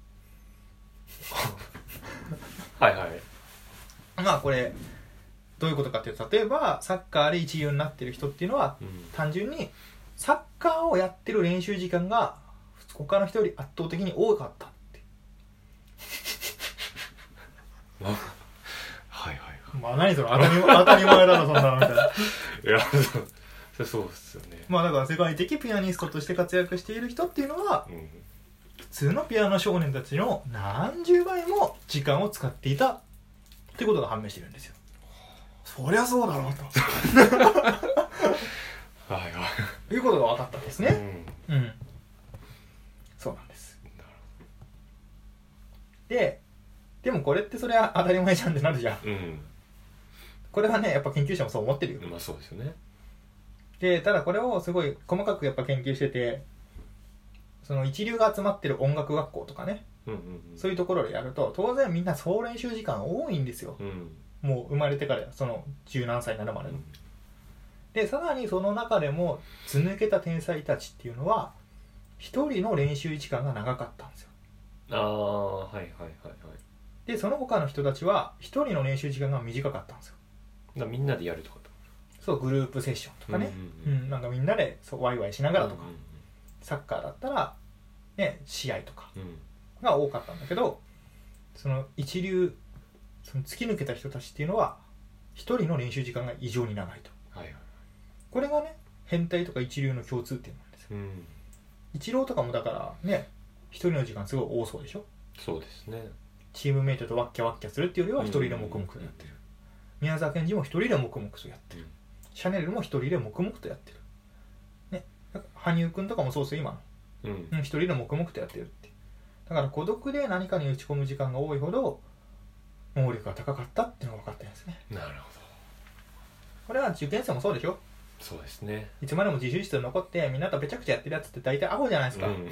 はいはいまあこれどういうことかっていうと例えばサッカーで一流になってる人っていうのは、うん、単純にサッカーをやってる練習時間が他の人より圧倒的に多かったってはいはいはいまあ何それ当たり当たり前だろそんなのみたいないやそそうですよね。 まあだから世界的ピアニストとして活躍している人っていうのは、うん、普通のピアノ少年たちの何十倍も時間を使っていたってことが判明してるんですよ。そりゃそうだろうとはいはいいうことが分かったんですね、うん、うん、そうなんです。ででもこれってそれは当たり前じゃんってなるじゃん、うん、これはねやっぱ研究者もそう思ってるよ。 まあそうですよね。 でただこれをすごい細かくやっぱ研究しててその一流が集まってる音楽学校とかね、うんうんうん、そういうところでやると当然みんな総練習時間多いんですよ、うんもう生まれてからその十何歳になるまでの。でさらにその中でも図抜けた天才たちっていうのは一人の練習時間が長かったんですよ。 ああはいはいはいはい。 でその他の人たちは一人の練習時間が短かったんですよ。 だみんなでやるとかそうグループセッションとかね、うんうんうんうん、なんかみんなでそうワイワイしながらとか、うんうんうん、サッカーだったらね、試合とかが多かったんだけど、その一流その突き抜けた人たちっていうのは一人の練習時間が異常に長いと、はいはい、これがね変態とか一流の共通点なんですよ、うん、一郎とかもだからね一人の時間すごい多そうでしょ。 そうですね。 チームメイトとワッキャワッキャするっていうよりは一人で黙々とやってる、うん、宮沢賢治も一人で黙々とやってる、うん、シャネルも一人で黙々とやってる、ね、羽生くんとかもそうですよ今の、うん、一人で黙々とやってるって。だから孤独で何かに打ち込む時間が多いほど能力が高かったっていうのが分かってるんですね。 なるほど。 これは受験生もそうでしょ。 そうですね。 いつまでも自習室で残ってみんなとべちゃくちゃやってるやつって大体アホじゃないですか、うん、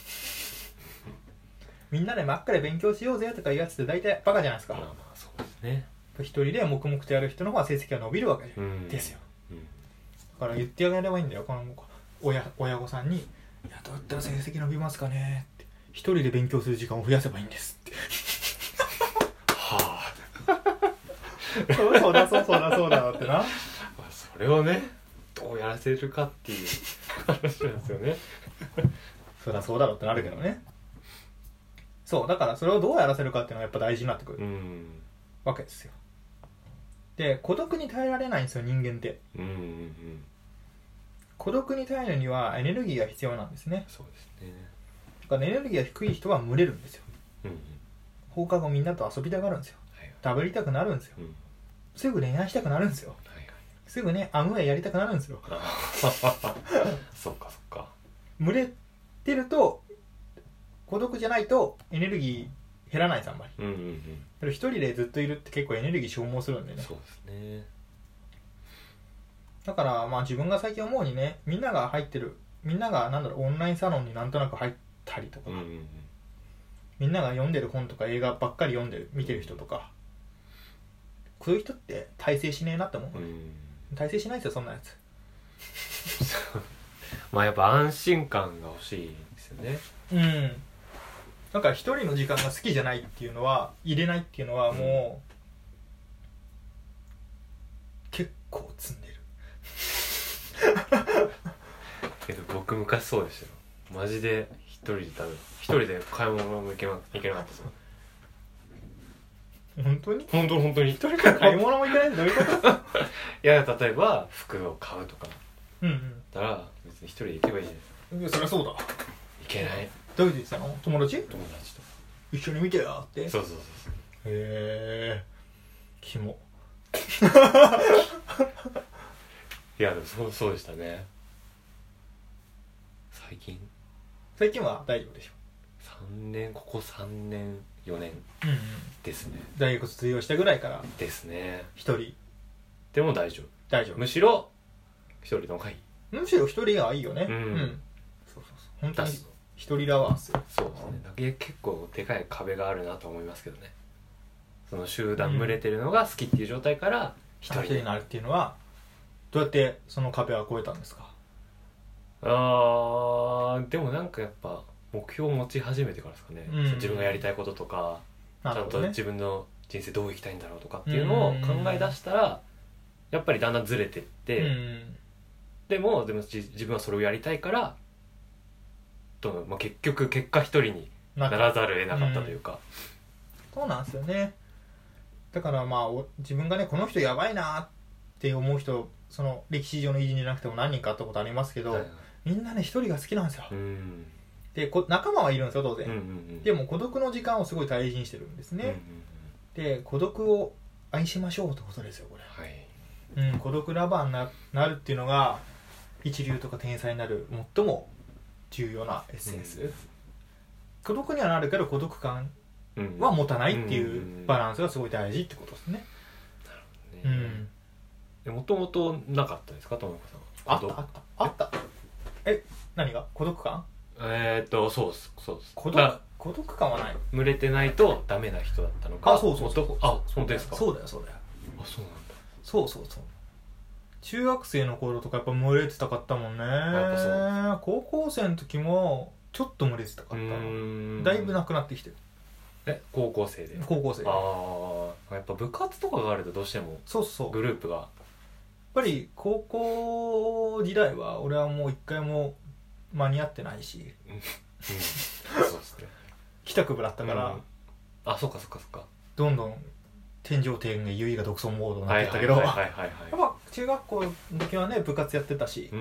みんなで真っ赤で勉強しようぜとかいうやつって大体バカじゃないですか。まあまあそうですね。一人で黙々とやる人の方が成績が伸びるわけですよ、うんうん、だから言ってあげればいいんだよ、この 親, 親御さんに。いやどうやったら成績伸びますかねって、一人で勉強する時間を増やせばいいんですってはあそうそうだそうそうだそうだってなそれをねどうやらせるかっていう話なんですよねそうだそうだろってなるけどね。そうだからそれをどうやらせるかっていうのがやっぱ大事になってくる、うん、わけですよ。で孤独に耐えられないんですよ人間って、うんうんうん、孤独に耐えるにはエネルギーが必要なんですね。 そうですね。 だからエネルギーが低い人は群れるんですよ、うんうん、放課後みんなと遊びたがるんですよ、はい、食べりたくなるんですよ、うん、すぐ恋愛したくなるんですよ、はいはい、すぐねアムウェイやりたくなるんですよそっかそっか。 群れてると孤独じゃないとエネルギー減らないですあんまり、うんうんうん、でも一人でずっといるって結構エネルギー消耗するんでね。 そうですね。 だからまあ自分が最近思うにね、みんなが入ってるみんながなんだろうオンラインサロンになんとなく入ったりとか、うんうんうん、みんなが読んでる本とか映画ばっかり読んでる見てる人とか、そういう人って大成しねえなって思う、うん、大成しないですよそんなやつまあやっぱ安心感が欲しいですよね。 うん。なんか一人の時間が好きじゃないっていうのは入れないっていうのはもう、うん、結構積んでるけど僕昔そうでしたよ。マジで一人で多分一人で買い物も行けなかったですよ。 本当に本当に本当に一人で買い物も行けないってどういうこといや例えば服を買うとかうんうんだったら別に一人で行けばいいじゃないですか。 いやそりゃそうだ。 行けない。 どういうこと言ってたの？友達？ 友達と一緒に見てよって。 そうそうそうそう。 へえキモいやでもそうそうでしたね。最近最近は大丈夫でしょ。 さんねんここさんねんよねんですね、 うんうん、大学卒業したぐらいからですね。 一人でも大丈夫大丈夫。 むしろ一人の方がいい。 むしろ一人がいいよね。 うん、うん、そうそうそう本当に一人ラワーっすよ。 そうですね。だけ結構でかい壁があるなと思いますけどね。その集団群れてるのが好きっていう状態から一人になるっていうのはどうやってその壁は越えたんですか？ あーでもなんかやっぱ目標を持ち始めてからですかね、うん、自分がやりたいこととか、ね、ちゃんと自分の人生どう生きたいんだろうとかっていうのを考え出したらやっぱりだんだんずれてって、うん、でもでも自分はそれをやりたいからと、まあ、結局結果一人にならざるを得なかったというか、 うん、そうなんですよね。だからまあ自分がねこの人やばいなって思う人その歴史上の偉人じゃなくても何人か会ったことありますけど、はいはい、みんなね一人が好きなんですよ、うん、でこ仲間はいるんですよ当然、うんうんうん、でも孤独の時間をすごい大事にしてるんですね、うんうんうん、で孤独を愛しましょうってことですよこれ、はいうん、孤独ラバーに な, なるっていうのが一流とか天才になる最も重要なエッセンス、うん、孤独にはなるけど孤独感は持たないっていうバランスがすごい大事ってことですね。 なるほどね。うん。もともとなかったですか、ともこさん。あったあったあった。え、何が孤独感？ えーっとそうですそうです。 孤独孤独感はない。 群れてないとダメな人だったのか。 あ、そうそうそう。 あ、本当ですか。 そうだよそうだよ。 あ、そうなんだ。 そうそうそう。中学生の頃とかやっぱ群れてたかったもんね。やっぱそう。高校生の時もちょっと群れてたかった。だいぶなくなってきてる。 え高校生で高校生でああやっぱ部活とかがあるとどうしてもそうそうグループがやっぱり高校時代は俺はもう一回も間に合ってないしそうですね帰宅部だったから、うん、 あそっかそっかそっかどんどん天上天下優位が独尊モードになってったけど、やっぱ中学校の時はね部活やってたし、うん、うん、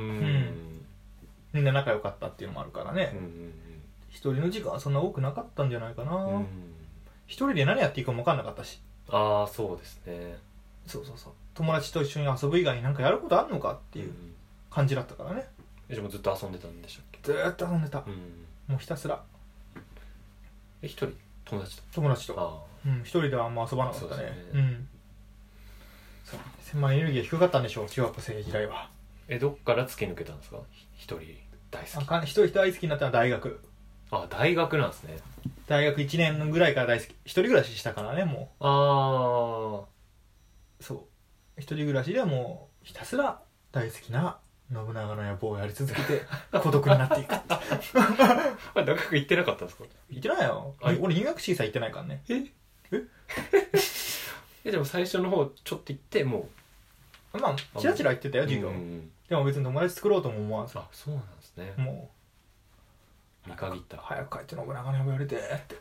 みんな仲良かったっていうのもあるからね、うんうんうん、一人の時間はそんな多くなかったんじゃないかな、うん、一人で何やっていいかも分かんなかったし。 ああそうですね。 そうそうそう、友達と一緒に遊ぶ以外に何かやることあるのかっていう感じだったからね、 うん、でもずっと遊んでたんでしたっけ。 ずーっと遊んでた、うん、もうひたすら。 え一人友達と友達と、うん、一人ではあんま遊ばなかったね。そうですね、うん、そうまあエネルギーが低かったんでしょう中学生時代は。 えどっから突き抜けたんですか。一人大好き。 あかん一人大好きになったのは大学。 あ大学なんですね。 大学いちねんぐらいから大好き。一人暮らししたからねもう。ああそう一人暮らしでもうひたすら大好きな信長の野望をやり続けて孤独になっていく大学行ってなかったんですか。 行ってないよ。俺入学式さ行ってないからね。えええでも最初の方ちょっと行ってもうまあチラチラ行ってたよ授業、うんうん、でも別に友達作ろうとも思わず。 あそうなんですね。 もう見限った早く帰って信長の野望やりてって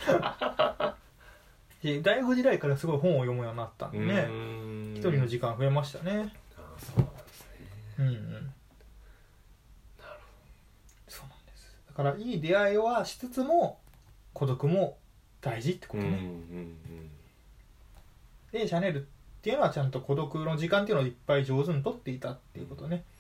大学時代からすごい本を読むようになったんでね、一人の時間増えましたね。 ああそうなんですね。うんうん。なるほど。 そうなんです。だからいい出会いはしつつも孤独も大事ってことね。うんうんうん。でシャネルっていうのはちゃんと孤独の時間っていうのをいっぱい上手に取っていたっていうことね。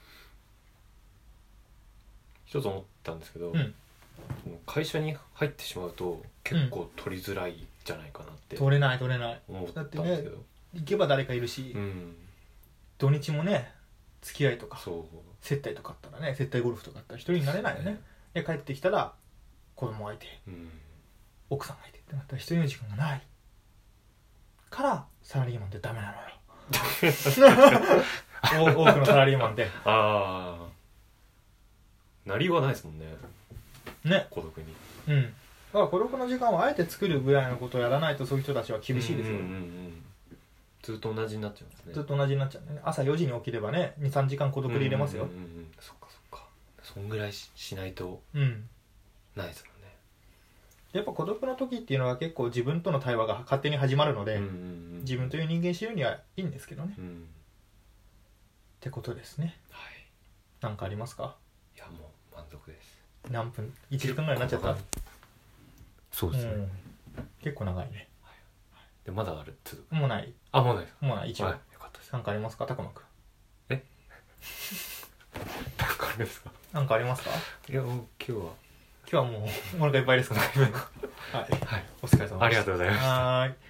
一つ思ったんですけど、うん、会社に入ってしまうと結構取りづらい、うんじゃないかなって取れない取れないだってね行けば誰かいるし、うん、土日もね付き合いとか接待とかあったらね接待ゴルフとかあったら一人になれないよね。で帰ってきたら子供がいて、うん、奥さんがいてってなったら一人の時間がないからサラリーマンってダメなのよ多くのサラリーマンでああなりはないですもんねね孤独に。 うんだから孤独の時間をあえて作るぐらいのことをやらないとそういう人たちは厳しいですよ、うんうんうん、 ずっと同じになっちゃうんですね。 ずっと同じになっちゃうね。朝よじに起きればね にさんじかん孤独で入れますよ、うんうんうん、 そっかそっかそんぐらい し, しないと、うん、ないですもんね。 やっぱ孤独の時っていうのは結構自分との対話が勝手に始まるので、うんうんうん、自分という人間知るにはいいんですけどね、うん、ってことですね。はい。何かありますか。 いやもう満足です。 何分いちじかんぐらいになっちゃった。 そうですね、うん、 結構長いね、 はい、でまだある続く。 もうない。 あもうないです。 もうない一応、はい、 よかったです。 何かありますかたくまくん。 え何かありますか。 何かありますか。 いやもう今日は今日はもうお腹いっぱいですからはい、はい、お疲れ様でした。 ありがとうございました。 はい。